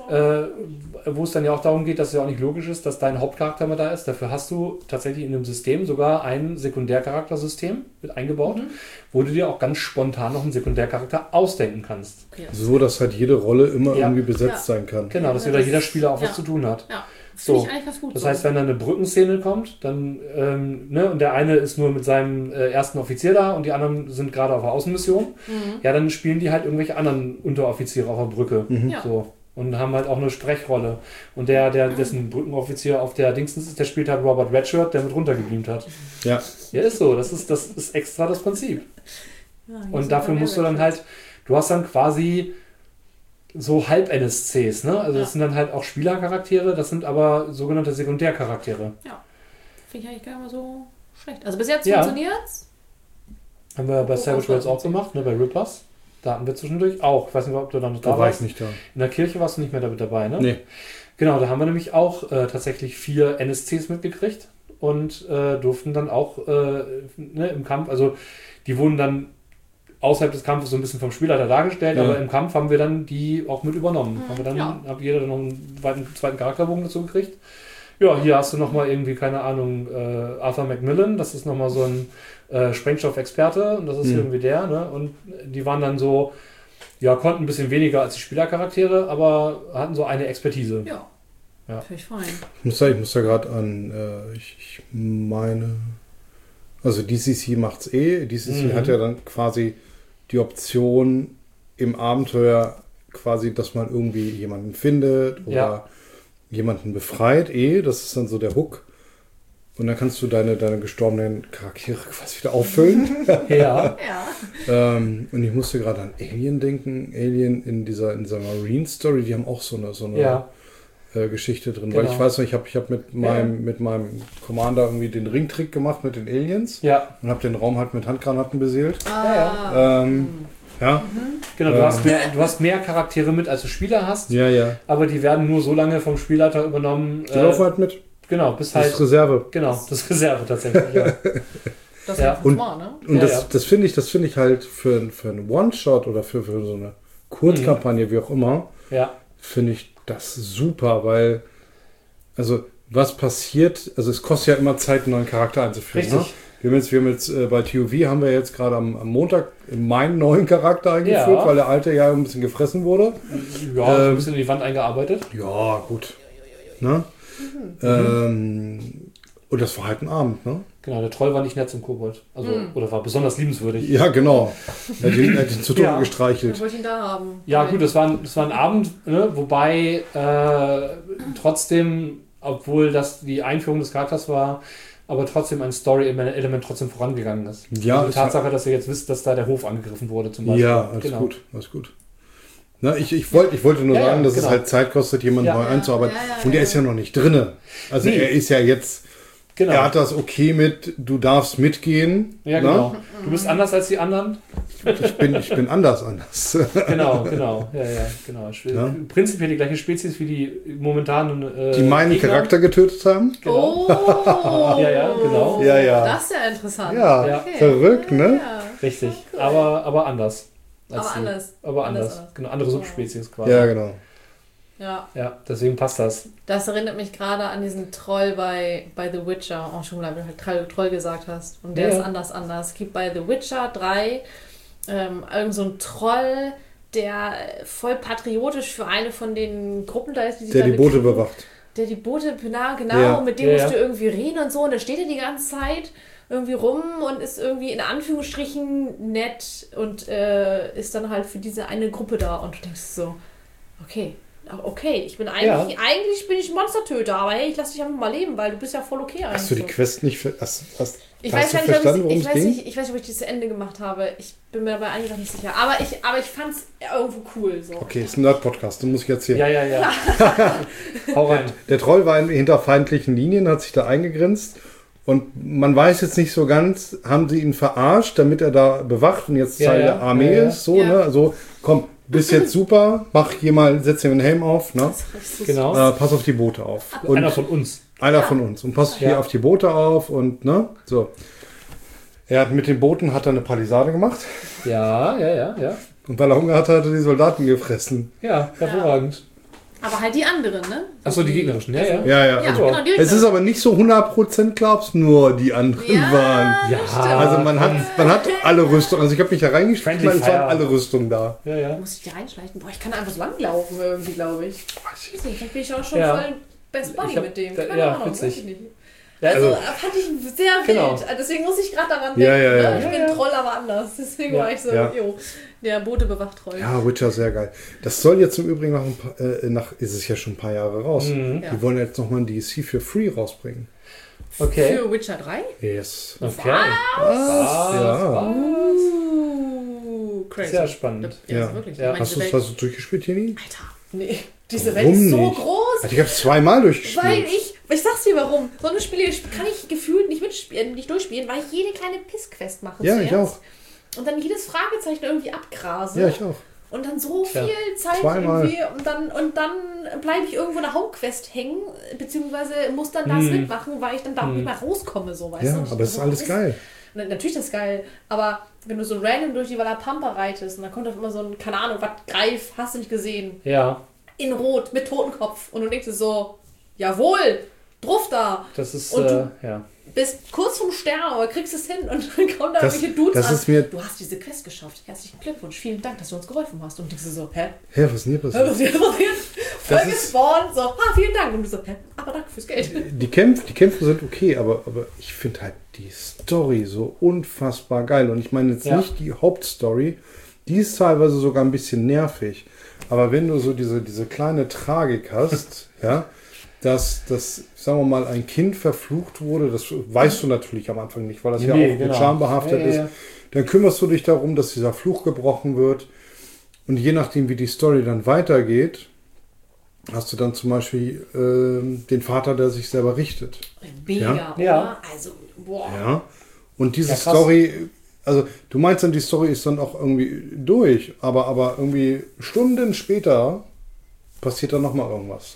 wo es dann ja auch darum geht, dass es ja auch nicht logisch ist, dass dein Hauptcharakter mal da ist. Dafür hast du tatsächlich in dem System sogar ein Sekundärcharaktersystem mit eingebaut, wo du dir auch ganz spontan noch einen Sekundärcharakter ausdenken kannst. Okay, so, dass halt jede Rolle immer irgendwie besetzt sein kann. Genau, dass jeder Spieler auch was zu tun hat. Ja. So, ich eigentlich ganz gut das heißt, wenn dann eine Brückenszene kommt, dann und der eine ist nur mit seinem ersten Offizier da und die anderen sind gerade auf der Außenmission, ja, dann spielen die halt irgendwelche anderen Unteroffiziere auf der Brücke. So. Und haben halt auch eine Sprechrolle. Und dessen Brückenoffizier auf der Dingsens ist, der spielt halt Robert Redshirt, der mit runtergebeamt hat. Ja. Ja, ist so. Das ist extra das Prinzip. Ja, und dafür musst du dann halt, du hast dann quasi so Halb-NSCs, ne? Also das sind dann halt auch Spielercharaktere, das sind aber sogenannte Sekundärcharaktere. Ja. Finde ich eigentlich gar nicht mal so schlecht. Also bis jetzt funktioniert's. Haben wir bei Savage Worlds auch gemacht, ne? Bei Rippers. Da hatten wir zwischendurch auch. Ich weiß nicht, ob du dann noch da warst. Nicht da. In der Kirche warst du nicht mehr dabei, ne? Nee. Genau, da haben wir nämlich auch tatsächlich 4 NSCs mitgekriegt und durften dann auch im Kampf, also die wurden dann außerhalb des Kampfes so ein bisschen vom Spielleiter dargestellt, aber im Kampf haben wir dann die auch mit übernommen. Hat jeder dann noch einen zweiten Charakterbogen dazu gekriegt. Ja, hier hast du nochmal irgendwie, keine Ahnung, Arthur Macmillan, das ist nochmal so ein Sprengstoffexperte und das ist irgendwie der, ne? Und die waren dann so, ja, konnten ein bisschen weniger als die Spielercharaktere, aber hatten so eine Expertise. Ja. Finde ich fein. Ich muss da gerade an, ich meine, also DCC macht's DCC hat ja dann quasi die Option im Abenteuer quasi, dass man irgendwie jemanden findet oder jemanden befreit, das ist dann so der Hook. Und dann kannst du deine gestorbenen Charaktere quasi wieder auffüllen. Und ich musste gerade an Alien denken. Alien in dieser Marine-Story, die haben auch so eine Geschichte drin. Genau. Weil ich weiß noch, ich hab mit meinem Commander irgendwie den Ringtrick gemacht mit den Aliens. Ja. Und habe den Raum halt mit Handgranaten beseelt. Genau, du hast mehr Charaktere mit, als du Spieler hast. Aber die werden nur so lange vom Spielleiter übernommen. Die laufen halt mit. Genau, bis halt. Das ist Reserve. Genau, das ist Reserve tatsächlich, Das ist smart, ne? Und das finde ich halt für einen One-Shot oder für so eine Kurzkampagne, wie auch immer, finde ich das super, weil, also, was passiert, also es kostet ja immer Zeit, einen neuen Charakter einzuführen. Richtig. Ne? Wir haben jetzt bei TOV haben wir jetzt gerade am Montag meinen neuen Charakter eingeführt, weil der alte ja ein bisschen gefressen wurde. Ja, ein bisschen in die Wand eingearbeitet. Ja, gut. Ne? Und das war halt ein Abend, ne? Genau, der Troll war nicht nett zum Kobold. Also, oder war besonders liebenswürdig. Ja, genau. Er hat ihn zu Tode gestreichelt. Ich wollte ihn da haben. Ja, gut, das war ein Abend, ne? Wobei trotzdem, obwohl das die Einführung des Charakters war, aber trotzdem ein Story-Element trotzdem vorangegangen ist. Ja, also die Tatsache, dass ihr jetzt wisst, dass da der Hof angegriffen wurde zum Beispiel. Ja, alles gut. Na, ich wollte nur sagen, dass es halt Zeit kostet, jemanden neu einzuarbeiten. Und der ist ja noch nicht drinne. Also er ist ja jetzt, er hat das okay mit, du darfst mitgehen. Ja, genau. Du bist anders als die anderen. Ich bin anders. Genau. Ja, genau. Ja? Prinzipiell die gleiche Spezies wie die momentanen die meinen Gegner. Charakter getötet haben. Genau. Oh! genau. Ja. Das ist ja interessant. Ja, okay. Verrückt, ne? Ja. Richtig. Cool. Aber anders. Aber anders. Genau, andere Subspezies quasi. Ja, genau. Ja, deswegen passt das. Das erinnert mich gerade an diesen Troll bei The Witcher. Oh, schon, weil du halt Troll gesagt hast. Und der ist anders. Es gibt bei The Witcher 3 irgend so einen Troll, der voll patriotisch für eine von den Gruppen da ist, der die Boote bewacht. Der die Boote, genau, mit dem musst du irgendwie reden und so. Und da steht er die ganze Zeit irgendwie rum und ist irgendwie in Anführungsstrichen nett und ist dann halt für diese eine Gruppe da. Und du denkst so, okay, ich bin eigentlich bin ich Monstertöter, aber hey, ich lass dich einfach mal leben, weil du bist ja voll okay eigentlich. Hast du die Quest nicht ich weiß nicht, ob ich die zu Ende gemacht habe. Ich bin mir dabei eigentlich noch nicht sicher. Aber ich fand es irgendwo cool. So. Okay, ist ein Nerd-Podcast, den muss ich erzählen. Ja. Hau rein. Der Troll war hinter feindlichen Linien, hat sich da eingegrenzt. Und man weiß jetzt nicht so ganz, haben sie ihn verarscht, damit er da bewacht und jetzt Teil der Armee ist. So, ne? Also, komm, bist jetzt super, setz dir den Helm auf. Ne? Genau. Pass auf die Boote auf. Einer von uns. Und pass hier auf die Boote auf und, ne? So. Er hat mit den Booten eine Palisade gemacht. Ja. Und weil er Hunger hatte, hat er die Soldaten gefressen. Ja, hervorragend. Aber halt die anderen, ne? Achso, die gegnerischen, ja. Ja, also, genau, es ist aber nicht so 100% klar, ob es nur die anderen waren. Ja, also man hat alle Rüstungen. Also ich habe mich da reingeschrieben, es waren alle Rüstungen da. Ja. Muss ich da reinschleichen? Boah, ich kann einfach so langlaufen irgendwie, glaube ich. Weiß ich nicht. Vielleicht bin ich auch schon voll Best Buddy mit dem. Keine Ahnung, witzig. Weiß ich nicht. Also fand ich sehr wild. Deswegen muss ich gerade daran denken. Ich bin Troll, aber anders. Deswegen war ich so, der Bote bewacht treu. Ja, Witcher, sehr geil. Das soll jetzt im Übrigen ist es ja schon ein paar Jahre raus. Die wollen jetzt nochmal ein DLC für Free rausbringen. Okay. Für Witcher 3? Yes. Okay. Ja. Crazy. Sehr spannend. Ja. Wirklich. Ja. Hast du es durchgeschspielt, Jenny? Alter, nee. Diese Welt ist so groß. Ich habe es 2-mal durchgespielt. Weil ich sag's dir warum. So eine Spiele kann ich gefühlt nicht durchspielen, weil ich jede kleine Pissquest mache. Ja, ich auch. Und dann jedes Fragezeichen irgendwie abgrase. Ja, ich auch. Und dann so viel Zeit irgendwie und dann bleibe ich irgendwo in der Hauptquest hängen, beziehungsweise muss dann das mitmachen, weil ich dann da nicht mehr rauskomme, so, weißt du? Ja, aber das ist alles geil. Natürlich ist das geil, aber wenn du so random durch die Valapampa reitest und dann kommt auf immer so ein, keine Ahnung, was Greif, hast du nicht gesehen? Ja. In Rot, mit Totenkopf. Und du denkst dir so, jawohl, drauf da. Das ist, und du bist kurz vom Sterben, aber kriegst es hin und dann kommen da irgendwelche Dudes an. Du hast diese Quest geschafft. Herzlichen Glückwunsch. Vielen Dank, dass du uns geholfen hast. Und du so, hä? Hä, was ist denn hier passiert? Was ist hier passiert? Voll gespawnt. So, vielen Dank. Und du so, hä? Aber danke fürs Geld. Die Kämpfe sind okay, aber ich finde halt die Story so unfassbar geil. Und ich meine jetzt nicht die Hauptstory. Die ist teilweise sogar ein bisschen nervig. Aber wenn du so diese kleine Tragik hast, dass sagen wir mal, ein Kind verflucht wurde, das weißt du natürlich am Anfang nicht, weil das auch mit Scham behaftet ist, dann kümmerst du dich darum, dass dieser Fluch gebrochen wird. Und je nachdem, wie die Story dann weitergeht, hast du dann zum Beispiel den Vater, der sich selber richtet. Mega, oder? Also, boah. Ja. Und diese Story... Also du meinst dann, die Story ist dann auch irgendwie durch, aber irgendwie Stunden später passiert dann nochmal irgendwas.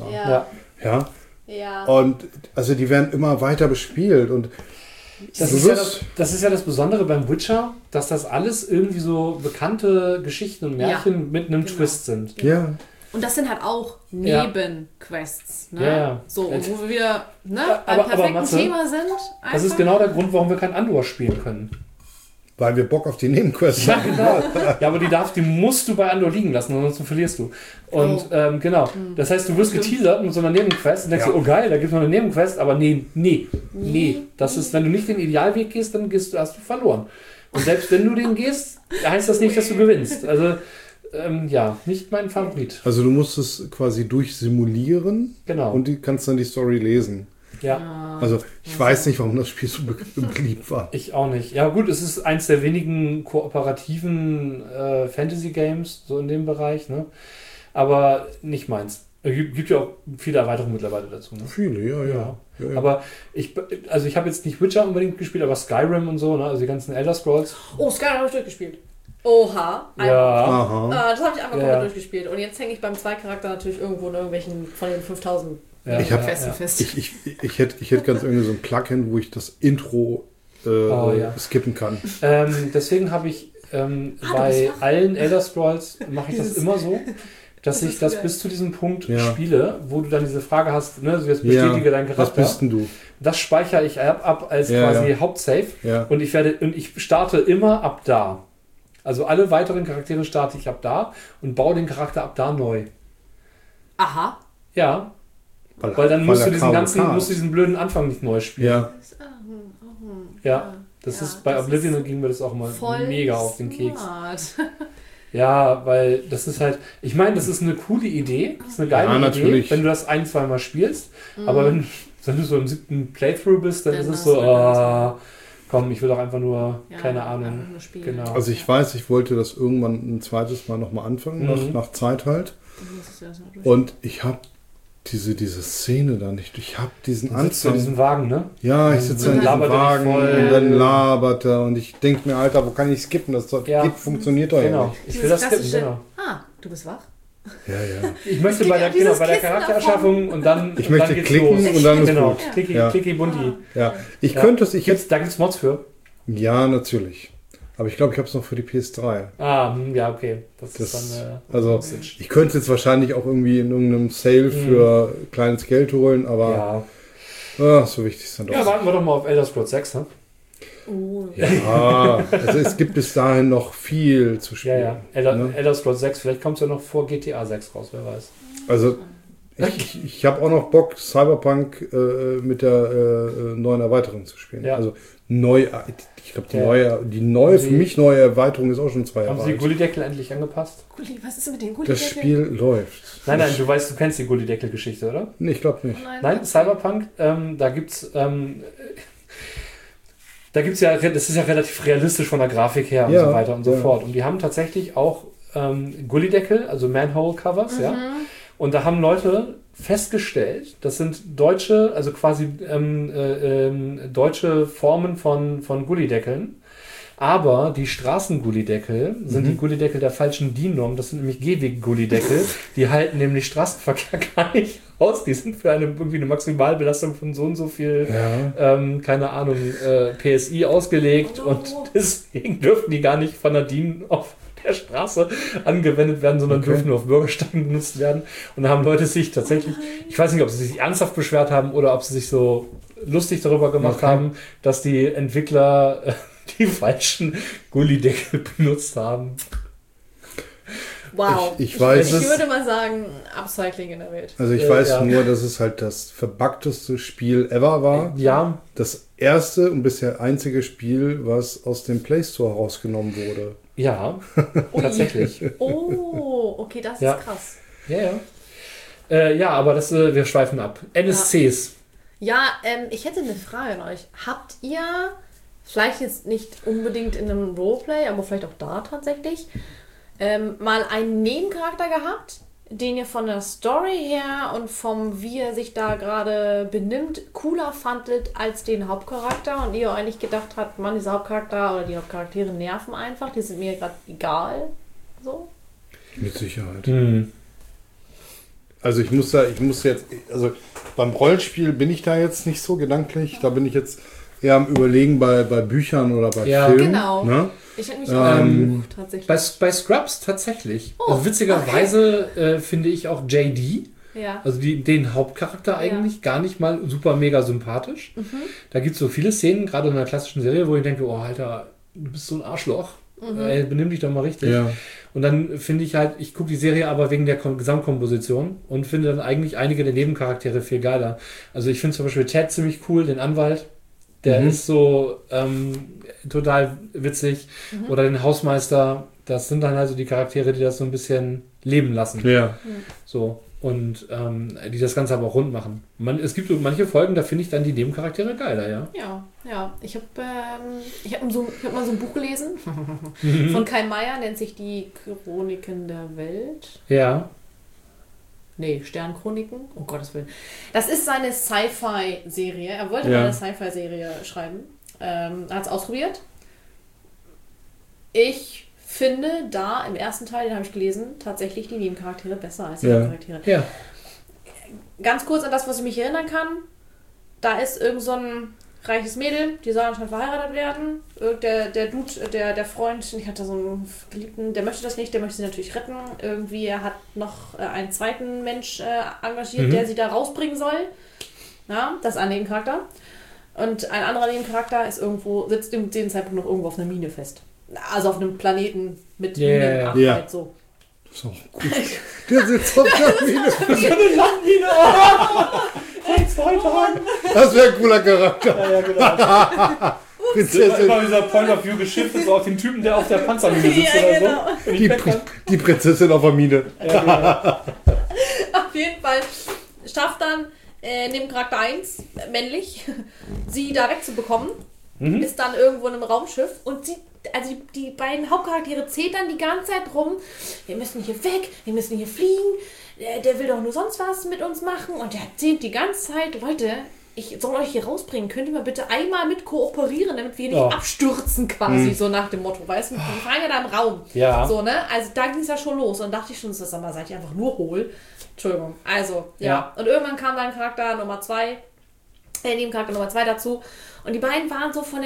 Ja. Und also die werden immer weiter bespielt und das ist ja das Besondere beim Witcher, dass das alles irgendwie so bekannte Geschichten und Märchen mit einem Twist sind. Ja. Und das sind halt auch Nebenquests. Ne? Ja. So, und wo wir wieder beim perfekten Matze, Thema sind. Das ist genau der Grund, warum wir kein Andor spielen können. Weil wir Bock auf die Nebenquests haben. Ja, genau. Ja, aber die musst du bei Andor liegen lassen, ansonsten verlierst du. Und genau. Das heißt, du wirst geteasert mit so einer Nebenquest und denkst dir, oh geil, da gibt es noch eine Nebenquest, aber nee. Das ist, wenn du nicht den Idealweg gehst, dann hast du verloren. Und selbst wenn du den gehst, heißt das nicht, dass du gewinnst. Also, nicht mein Favorit. Also du musst es quasi durchsimulieren und du kannst dann die Story lesen. Ja. Also ich weiß nicht, warum das Spiel so beliebt war. Ich auch nicht. Ja gut, es ist eins der wenigen kooperativen Fantasy-Games, so in dem Bereich, ne? Aber nicht meins. Es gibt ja auch viele Erweiterungen mittlerweile dazu. Ne? Viele, ja. Aber ich habe jetzt nicht Witcher unbedingt gespielt, aber Skyrim und so, ne? Also die ganzen Elder Scrolls. Oh, Skyrim habe ich durchgespielt. Oha. Das habe ich einfach komplett durchgespielt. Und jetzt hänge ich beim Zwei-Charakter natürlich irgendwo in irgendwelchen von den 5000 fest. Ich hätte ganz irgendwie so ein Plugin, wo ich das Intro skippen kann. Deswegen habe ich bei allen Elder Scrolls mache ich das immer so, dass ich das bis zu diesem Punkt spiele, wo du dann diese Frage hast, ne, so jetzt bestätige deinen Charakter. Was bist denn du? Das speichere ich ab als quasi Hauptsave und ich starte immer ab da. Also alle weiteren Charaktere starte ich ab da und baue den Charakter ab da neu. Aha. Ja. Weil dann musst du diesen blöden Anfang nicht neu spielen. Ja. Das ist bei Oblivion ging mir das auch immer mega auf den Keks. Ja, weil das ist halt, ich meine, das ist eine coole Idee, das ist eine geile Idee, wenn du das 1-2 Mal spielst, aber wenn du so im 7. Playthrough bist, dann ist es so, komm, ich will doch einfach nur, keine Ahnung. Genau. Also ich weiß, ich wollte das irgendwann ein zweites Mal nochmal anfangen, nach Zeit halt. Und ich habe diese Szene da nicht. Ich habe diesen Anfang. Du sitzt in diesem Wagen, ne? Ja, ich sitze in diesem Wagen und dann labert er und ich denke mir, Alter, wo kann ich skippen? Das funktioniert doch ja nicht. Ich will das skippen, genau. Du bist wach? Ja. Ich möchte bei der Charaktererschaffung und dann. Ich möchte klicken und dann ist gut. Klicki bunti. Ja. Ich könnte es. Da gibt es Mods für. Ja, natürlich. Aber ich glaube, ich habe es noch für die PS3. Ja, okay. Das ist dann... also, ich könnte es jetzt wahrscheinlich auch irgendwie in irgendeinem Sale für kleines Geld holen, aber so wichtig ist dann doch. Ja, warten wir doch mal auf Elder Scrolls 6, ne? Ja, also es gibt bis dahin noch viel zu spielen. Ja. Elder Scrolls 6, vielleicht kommt es ja noch vor GTA 6 raus, wer weiß. Also, ich habe auch noch Bock, Cyberpunk mit der neuen Erweiterung zu spielen. Ja. Also, ich glaube, die für mich neue Erweiterung ist auch schon 2 Jahre alt. Haben Sie die Gullideckel endlich angepasst? Was ist mit den Gullideckeln? Das Spiel läuft. Nein, du kennst die Gullideckel-Geschichte, oder? Nee, ich glaube nicht. Nein, Cyberpunk, da gibt's ja, das ist ja relativ realistisch von der Grafik her und so weiter und so fort. Und die haben tatsächlich auch Gullideckel, also Manhole-Covers, ja. Und da haben Leute festgestellt, das sind deutsche, also quasi deutsche Formen von Gullideckeln. Aber die Straßengullideckel sind die Gullideckel der falschen DIN-Norm. Das sind nämlich Gehweg-Gullideckel. Die halten nämlich Straßenverkehr gar nicht aus. Die sind für irgendwie eine Maximalbelastung von so und so viel, keine Ahnung, PSI ausgelegt. Und deswegen dürfen die gar nicht von der DIN auf der Straße angewendet werden, sondern dürfen nur auf Bürgersteigen benutzt werden. Und da haben Leute sich tatsächlich, ich weiß nicht, ob sie sich ernsthaft beschwert haben oder ob sie sich so lustig darüber gemacht haben, dass die Entwickler die falschen Gullideckel benutzt haben. Wow. Ich weiß, ich würde mal sagen, Upcycling in der Welt. Also ich weiß nur, dass es halt das verbugteste Spiel ever war. Ja. Das erste und bisher einzige Spiel, was aus dem Play Store rausgenommen wurde. Ja, tatsächlich. Oh, okay, das ist krass. Ja, aber wir schweifen ab. NSCs. Ja, ich hätte eine Frage an euch. Habt ihr, vielleicht jetzt nicht unbedingt in einem Roleplay, aber vielleicht auch da tatsächlich, mal einen Nebencharakter gehabt, den ihr von der Story her und vom wie er sich da gerade benimmt, cooler fandet als den Hauptcharakter und ihr eigentlich gedacht habt, Mann, dieser Hauptcharakter oder die Hauptcharaktere nerven einfach, die sind mir gerade egal, so? Mit Sicherheit. Also ich muss jetzt, also beim Rollenspiel bin ich da jetzt nicht so gedanklich, da bin ich jetzt eher am Überlegen bei Büchern oder bei Filmen. Genau. Ne? Ich hätte mich auch tatsächlich. Bei Scrubs tatsächlich. Also witzigerweise finde ich auch JD, also den Hauptcharakter eigentlich gar nicht mal super mega sympathisch. Da gibt es so viele Szenen, gerade in einer klassischen Serie, wo ich denke, oh Alter, du bist so ein Arschloch. Benimm dich doch mal richtig. Ja. Und dann finde ich halt, ich gucke die Serie aber wegen der Gesamtkomposition und finde dann eigentlich einige der Nebencharaktere viel geiler. Also ich finde zum Beispiel Ted ziemlich cool, den Anwalt. Der ist so total witzig. Oder den Hausmeister. Das sind dann also die Charaktere, die das so ein bisschen leben lassen. Ja. So. Und die das Ganze aber auch rund machen. Es gibt so manche Folgen, da finde ich dann die Nebencharaktere geiler, ja. Ja. Ich hab mal so ein Buch gelesen von Kai Meier, nennt sich die Chroniken der Welt. Ja. Nee, Sternchroniken. Oh Gottes Willen. Das ist seine Sci-Fi-Serie. Er wollte mal eine Sci-Fi-Serie schreiben. Er hat es ausprobiert. Ich finde da im ersten Teil, den habe ich gelesen, tatsächlich die Nebencharaktere besser als die Hauptcharaktere. Ja. Ganz kurz an das, was ich mich erinnern kann. Da ist irgend so ein reiches Mädel, die soll anscheinend verheiratet werden. Der Dude, der Freund, ich hatte so einen Geliebten, der möchte das nicht, der möchte sie natürlich retten. Irgendwie, er hat noch einen zweiten Mensch engagiert, der sie da rausbringen soll. Ja, das ist ein Nebencharakter. Und ein anderer Nebencharakter ist sitzt in dem Zeitpunkt noch irgendwo auf einer Mine fest. Also auf einem Planeten mit Minenarbeit, so. Das ist auch gut. Der sitzt auf einer Mine. So eine Landmine. Vor 2 Tagen. Das wäre ein cooler Charakter. Ja, genau. Prinzessin. Immer dieser Point of View geschiftet so auf den Typen, der auf der Panzermine sitzt oder so. Die Prinzessin auf der Mine. Ja, genau. Auf jeden Fall schafft dann Nebencharakter 1, männlich, sie da wegzubekommen. Ist dann irgendwo in einem Raumschiff und die beiden Hauptcharaktere zetern die ganze Zeit rum. Wir müssen hier weg, wir müssen hier fliegen. Der will doch nur sonst was mit uns machen. Und der erzählt die ganze Zeit, Leute, ich soll euch hier rausbringen. Könnt ihr mal bitte einmal mit kooperieren, damit wir nicht abstürzen quasi, so nach dem Motto. Weißt du, die fahren ja da im Raum. Ja. So, ne? Also da ging es ja schon los. Und dachte ich schon, sag mal, seid ihr einfach nur hohl? Entschuldigung. Also, ja. Und irgendwann kam dann Charakter Nummer 2, Nebencharakter Nummer 2 dazu. Und die beiden waren so von der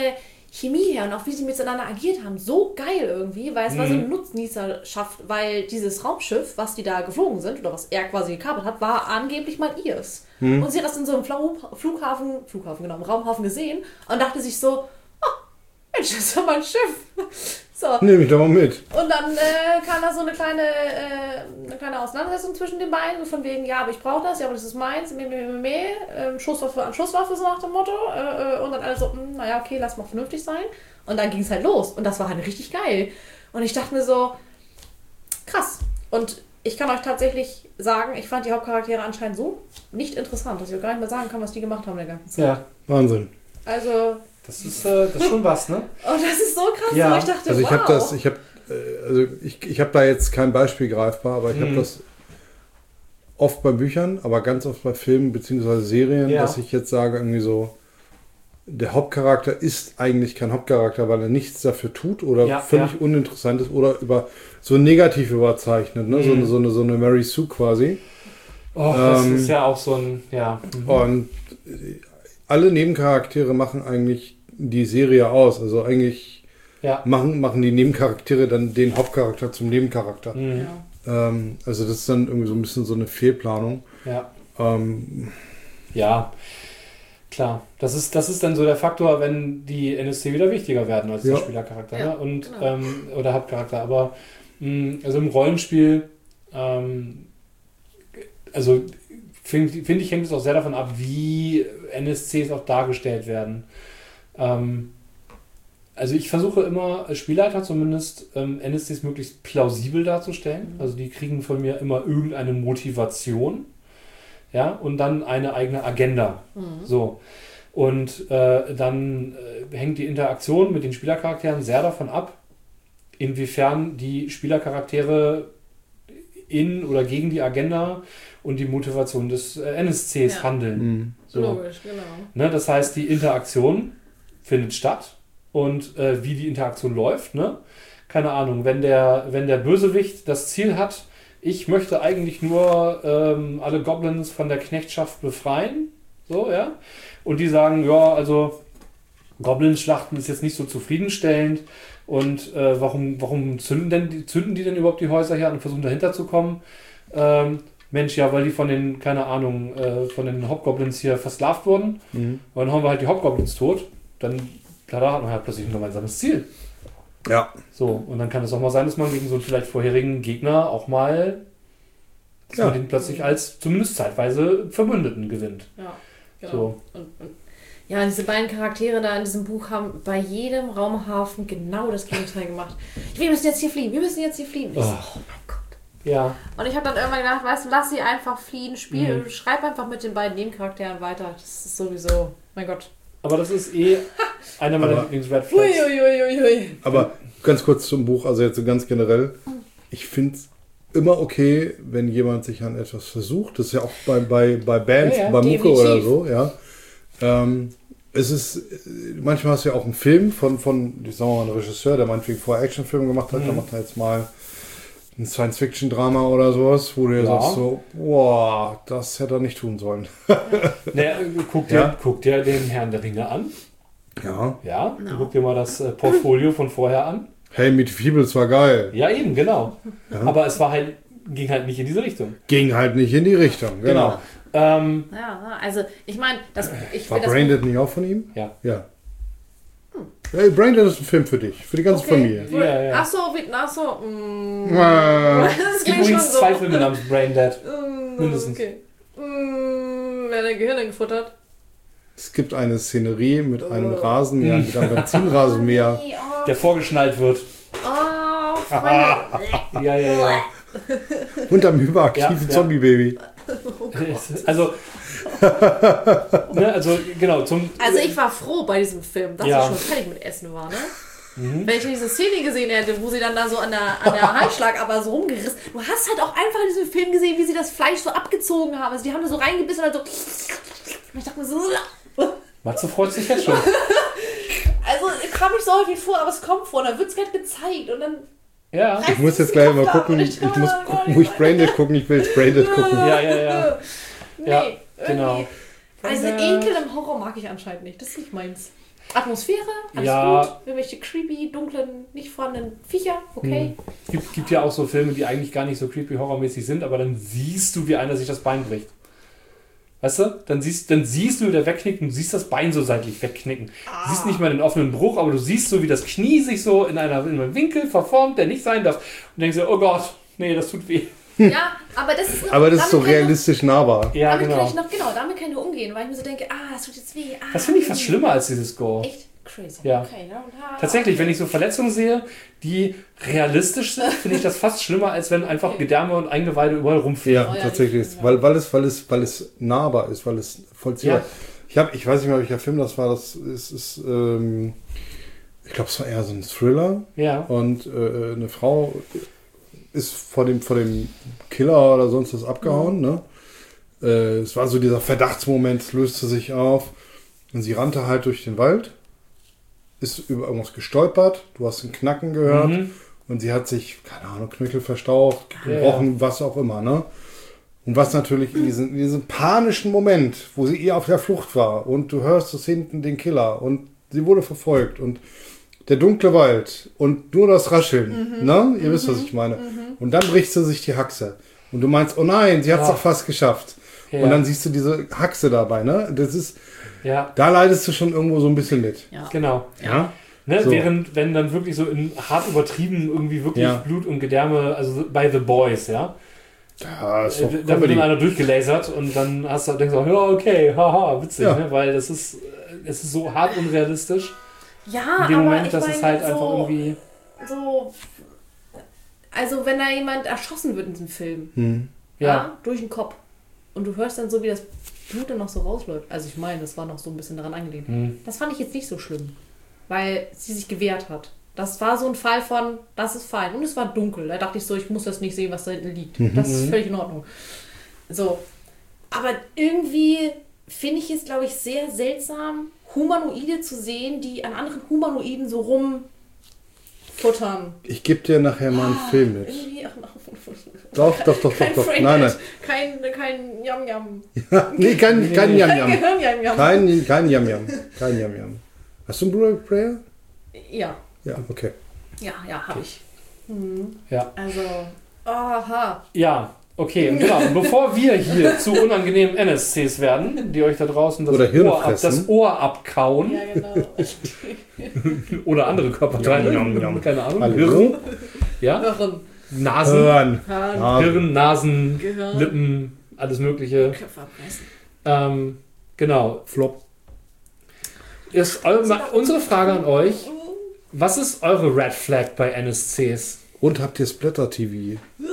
Chemie her und auch wie sie miteinander agiert haben, so geil irgendwie, weil es war so eine Nutznießerschaft, weil dieses Raumschiff, was die da geflogen sind, oder was er quasi gekapert hat, war angeblich mal ihrs. Und sie hat das in so einem Flughafen, genau, im Raumhafen gesehen und dachte sich so, Mensch, das ist ja mein Schiff. So. Nehme ich doch mal mit. Und dann kam da so eine kleine Auseinandersetzung zwischen den beiden, von wegen, ja, aber ich brauche das, ja, aber das ist meins, Schusswaffe an Schusswaffe, so nach dem Motto. Und dann alle so, naja, okay, lass mal vernünftig sein. Und dann ging es halt los. Und das war halt richtig geil. Und ich dachte mir so, krass. Und ich kann euch tatsächlich sagen, ich fand die Hauptcharaktere anscheinend so nicht interessant, dass ich auch gar nicht mehr sagen kann, was die gemacht haben der ganzen Zeit. Ja, Wahnsinn. Also... Das ist schon was, ne? Oh, das ist so krass. Ja. Ich dachte, also wow. ich habe da jetzt kein Beispiel greifbar, aber ich habe das oft bei Büchern, aber ganz oft bei Filmen bzw. Serien, dass ich jetzt sage, irgendwie so, der Hauptcharakter ist eigentlich kein Hauptcharakter, weil er nichts dafür tut oder völlig uninteressant ist oder so negativ überzeichnet, ne? So eine Mary Sue quasi. Oh, das ist ja auch so ein, Und alle Nebencharaktere machen eigentlich die Serie aus. Also eigentlich machen die Nebencharaktere dann den Hauptcharakter zum Nebencharakter. Also das ist dann irgendwie so ein bisschen so eine Fehlplanung. Ja, klar. Das ist dann so der Faktor, wenn die NSC wieder wichtiger werden als der Spielercharakter. Ja, ne? Und, genau. Oder Hauptcharakter. Aber also im Rollenspiel also finde ich, hängt es auch sehr davon ab, wie NSCs auch dargestellt werden. Also ich versuche immer, als Spielleiter zumindest, NSCs möglichst plausibel darzustellen. Also die kriegen von mir immer irgendeine Motivation, ja, und dann eine eigene Agenda. So. Und dann hängt die Interaktion mit den Spielercharakteren sehr davon ab, inwiefern die Spielercharaktere in oder gegen die Agenda und die Motivation des NSCs handeln. So. Logisch, genau. Ne, das heißt, die Interaktion findet statt und wie die Interaktion läuft, ne? Keine Ahnung, wenn der Bösewicht das Ziel hat, ich möchte eigentlich nur alle Goblins von der Knechtschaft befreien, so, ja, und die sagen, ja, also Goblins schlachten ist jetzt nicht so zufriedenstellend und warum zünden die denn überhaupt die Häuser her und versuchen dahinter zu kommen? Mensch, ja, weil die von den, keine Ahnung, von den Hobgoblins hier versklavt wurden. Und dann haben wir halt die Hobgoblins tot. Dann, da hat man halt plötzlich ein gemeinsames Ziel. Ja. So, und dann kann es auch mal sein, dass man gegen so einen vielleicht vorherigen Gegner auch mal, dass man den plötzlich als zumindest zeitweise Verbündeten gewinnt. Ja, genau. So. Und ja, diese beiden Charaktere da in diesem Buch haben bei jedem Raumhafen genau das Gegenteil gemacht. Wir müssen jetzt hier fliehen, Ich so, oh mein Gott. Ja. Und ich habe dann irgendwann gedacht, weißt du, lass sie einfach fliehen, schreib einfach mit den beiden Nebencharakteren weiter. Das ist sowieso, mein Gott. Aber das ist einer meiner Lieblings-Red Flags. Aber ganz kurz zum Buch, also jetzt so ganz generell. Ich finde es immer okay, wenn jemand sich an etwas versucht. Das ist ja auch bei Bands, bei Mucke oder so, ja. Es ist, manchmal hast du ja auch einen Film von ich sag mal, einem Regisseur, der meinetwegen vorher Actionfilm gemacht hat, der macht jetzt mal ein Science-Fiction-Drama oder sowas, wo du sagst so, boah, das hätte er nicht tun sollen. Naja, guck dir den Herrn der Ringe an. Ja. Ja, guck dir mal das Portfolio von vorher an. Hey, Meet Feebles war geil. Ja, eben, genau. Ja. Aber es ging halt nicht in diese Richtung. Ging halt nicht in die Richtung, genau. Also ich meine, war Braindead nicht auch von ihm? Ja. Hey, Braindead ist ein Film für dich, für die ganze Familie. Ja. Achso. Es gibt übrigens 2 Filme namens Braindead. Mindestens. Okay. Wer dein Gehirn gefuttert? Es gibt eine Szenerie mit einem Rasenmäher, mit einem Benzinrasenmäher. Der vorgeschnallt wird. Oh, Freunde. Ja. Unterm hyperaktiven Zombie-Baby. Also, genau. Also ich war froh bei diesem Film, dass ich schon fertig mit Essen war, ne? Wenn ich diese Szene gesehen hätte, wo sie dann da so an der Halsschlag aber so rumgerissen. Du hast halt auch einfach in diesem Film gesehen, wie sie das Fleisch so abgezogen haben. Also die haben da so reingebissen und dann so. Und ich dachte mir so. Matze freut sich jetzt schon. Also kam nicht so häufig vor, aber es kommt vor. Und dann wird es halt gezeigt und dann. Ja. Ich muss jetzt gleich mal gucken. Ich muss gucken, wo ich Braindead gucken. Ich will jetzt Braindead gucken. Ja. Nee, genau. Also Ekel im Horror mag ich anscheinend nicht. Das ist nicht meins. Atmosphäre, alles gut. Irgendwelche creepy, dunklen, nicht vorhandenen Viecher, okay. Gibt ja auch so Filme, die eigentlich gar nicht so creepy horrormäßig sind, aber dann siehst du, wie einer sich das Bein bricht. Weißt du? Dann siehst du, wie der wegknickt und du siehst das Bein so seitlich wegknicken. Du siehst nicht mal den offenen Bruch, aber du siehst so, wie das Knie sich so in einem Winkel verformt, der nicht sein darf. Und denkst dir, oh Gott, nee, das tut weh. Ja, aber das ist noch, aber das ist so realistisch nahbar. Ja, damit kann ich noch, damit kann ich nur umgehen, weil ich mir so denke, das tut jetzt weh. Das finde ich fast schlimmer als dieses Gore. Echt crazy. Ja. Okay, ne? Tatsächlich, wenn ich so Verletzungen sehe, die realistisch sind, finde ich das fast schlimmer, als wenn einfach Gedärme und Eingeweide überall rumfliegen. Ja, tatsächlich. Weil es nahbar ist, weil es vollziehbar ist. Ich weiß nicht mehr, welcher Film das war. Ich glaube, es war eher so ein Thriller. Ja. Und eine Frau ist vor dem Killer oder sonst was abgehauen. Ne? Es war so dieser Verdachtsmoment, es löste sich auf. Und sie rannte halt durch den Wald, ist über irgendwas gestolpert, du hast einen Knacken gehört und sie hat sich, keine Ahnung, Knöchel verstaucht, gebrochen, was auch immer. Ne? Und was natürlich in diesem panischen Moment, wo sie auf der Flucht war und du hörst es hinten den Killer und sie wurde verfolgt und der dunkle Wald und nur das Rascheln, ne? Ihr wisst, was ich meine. Und dann bricht sie sich die Haxe. Und du meinst, oh nein, sie hat es doch fast geschafft. Ja. Und dann siehst du diese Haxe dabei, ne? Das ist, da leidest du schon irgendwo so ein bisschen mit. Ja. Genau. Ja. Ne? So. Wenn dann wirklich so in hart übertrieben irgendwie wirklich Blut und Gedärme, also bei The Boys, ja. Ja, ist doch da wird dann einer durchgelasert und dann denkst du, ja, okay, haha, witzig, ne? Weil es ist so hart unrealistisch. Ja, in dem aber Moment, dass es halt einfach irgendwie... So, also wenn da jemand erschossen wird in diesem Film, durch den Kopf und du hörst dann so, wie das Blut dann noch so rausläuft. Also ich meine, das war noch so ein bisschen daran angelehnt. Das fand ich jetzt nicht so schlimm, weil sie sich gewehrt hat. Das war so ein Fall von, das ist fein. Und es war dunkel. Da dachte ich so, ich muss das nicht sehen, was da hinten liegt. Das ist völlig in Ordnung. So, aber irgendwie finde ich es, glaube ich, sehr seltsam, Humanoide zu sehen, die an anderen Humanoiden so rumfuttern. Ich gebe dir nachher mal einen Film mit. Doch. Nein. Kein Yam-Yam. Nee, kein Yam-Yam. Kein Yam-Yam. Kein Yam-Yam. Hast du einen Blu-ray-Player? Ja. Ja, okay. Ja, habe ich. Ja. Also, aha. Ja. Okay, und genau. Bevor wir hier zu unangenehmen NSCs werden, die euch da draußen das Ohr abkauen. Ja, genau. Oder andere Körperteile. Keine Ahnung. Hirn. Ja. Nasen. Hirn, Nasen, Gehirn. Lippen, alles Mögliche. Köpfe abreißen. Genau. Flop. Unsere Frage an euch. Was ist eure Red Flag bei NSCs? Und habt ihr Splatter-TV?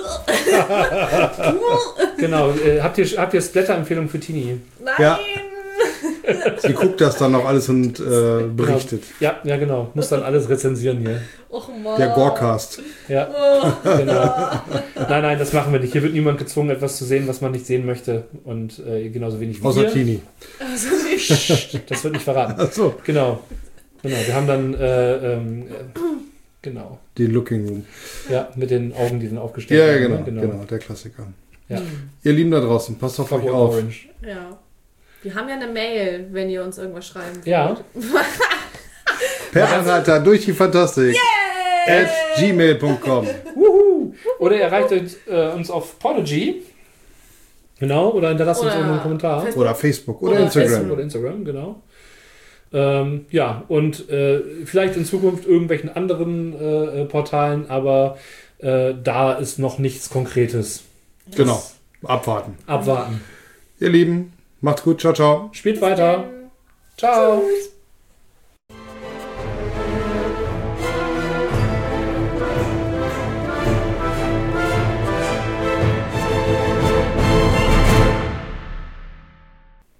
Genau, habt ihr Splatter-Empfehlung für Tini? Nein! Ja. Sie guckt das dann noch alles und berichtet. Ja, genau. Muss dann alles rezensieren hier. Och Mann. Der Gorecast. Ja, genau. Nein, das machen wir nicht. Hier wird niemand gezwungen, etwas zu sehen, was man nicht sehen möchte. Und genauso wenig wie außer Tini. Das wird nicht verraten. Ach so. Genau. Wir haben dann genau. Den Looking Room. Ja, mit den Augen, die dann aufgestellt werden. Ja, genau, der Klassiker. Ja. Ihr Lieben da draußen, passt auf euch auf. Orange. Ja. Wir haben ja eine Mail, wenn ihr uns irgendwas schreiben wollt. Ja. Per Anhalter durch die Fantastik. Yay! @gmail.com. Oder ihr erreicht uns auf Podigy. Genau, oder hinterlasst uns irgendeinen Kommentar. Facebook. Oder Facebook oder Instagram. Facebook oder Instagram, genau. Und vielleicht in Zukunft irgendwelchen anderen Portalen, aber da ist noch nichts Konkretes. Genau. Abwarten. Abwarten. Ihr Lieben, macht's gut. Ciao, ciao. Spielt weiter. Ciao. Tschüss.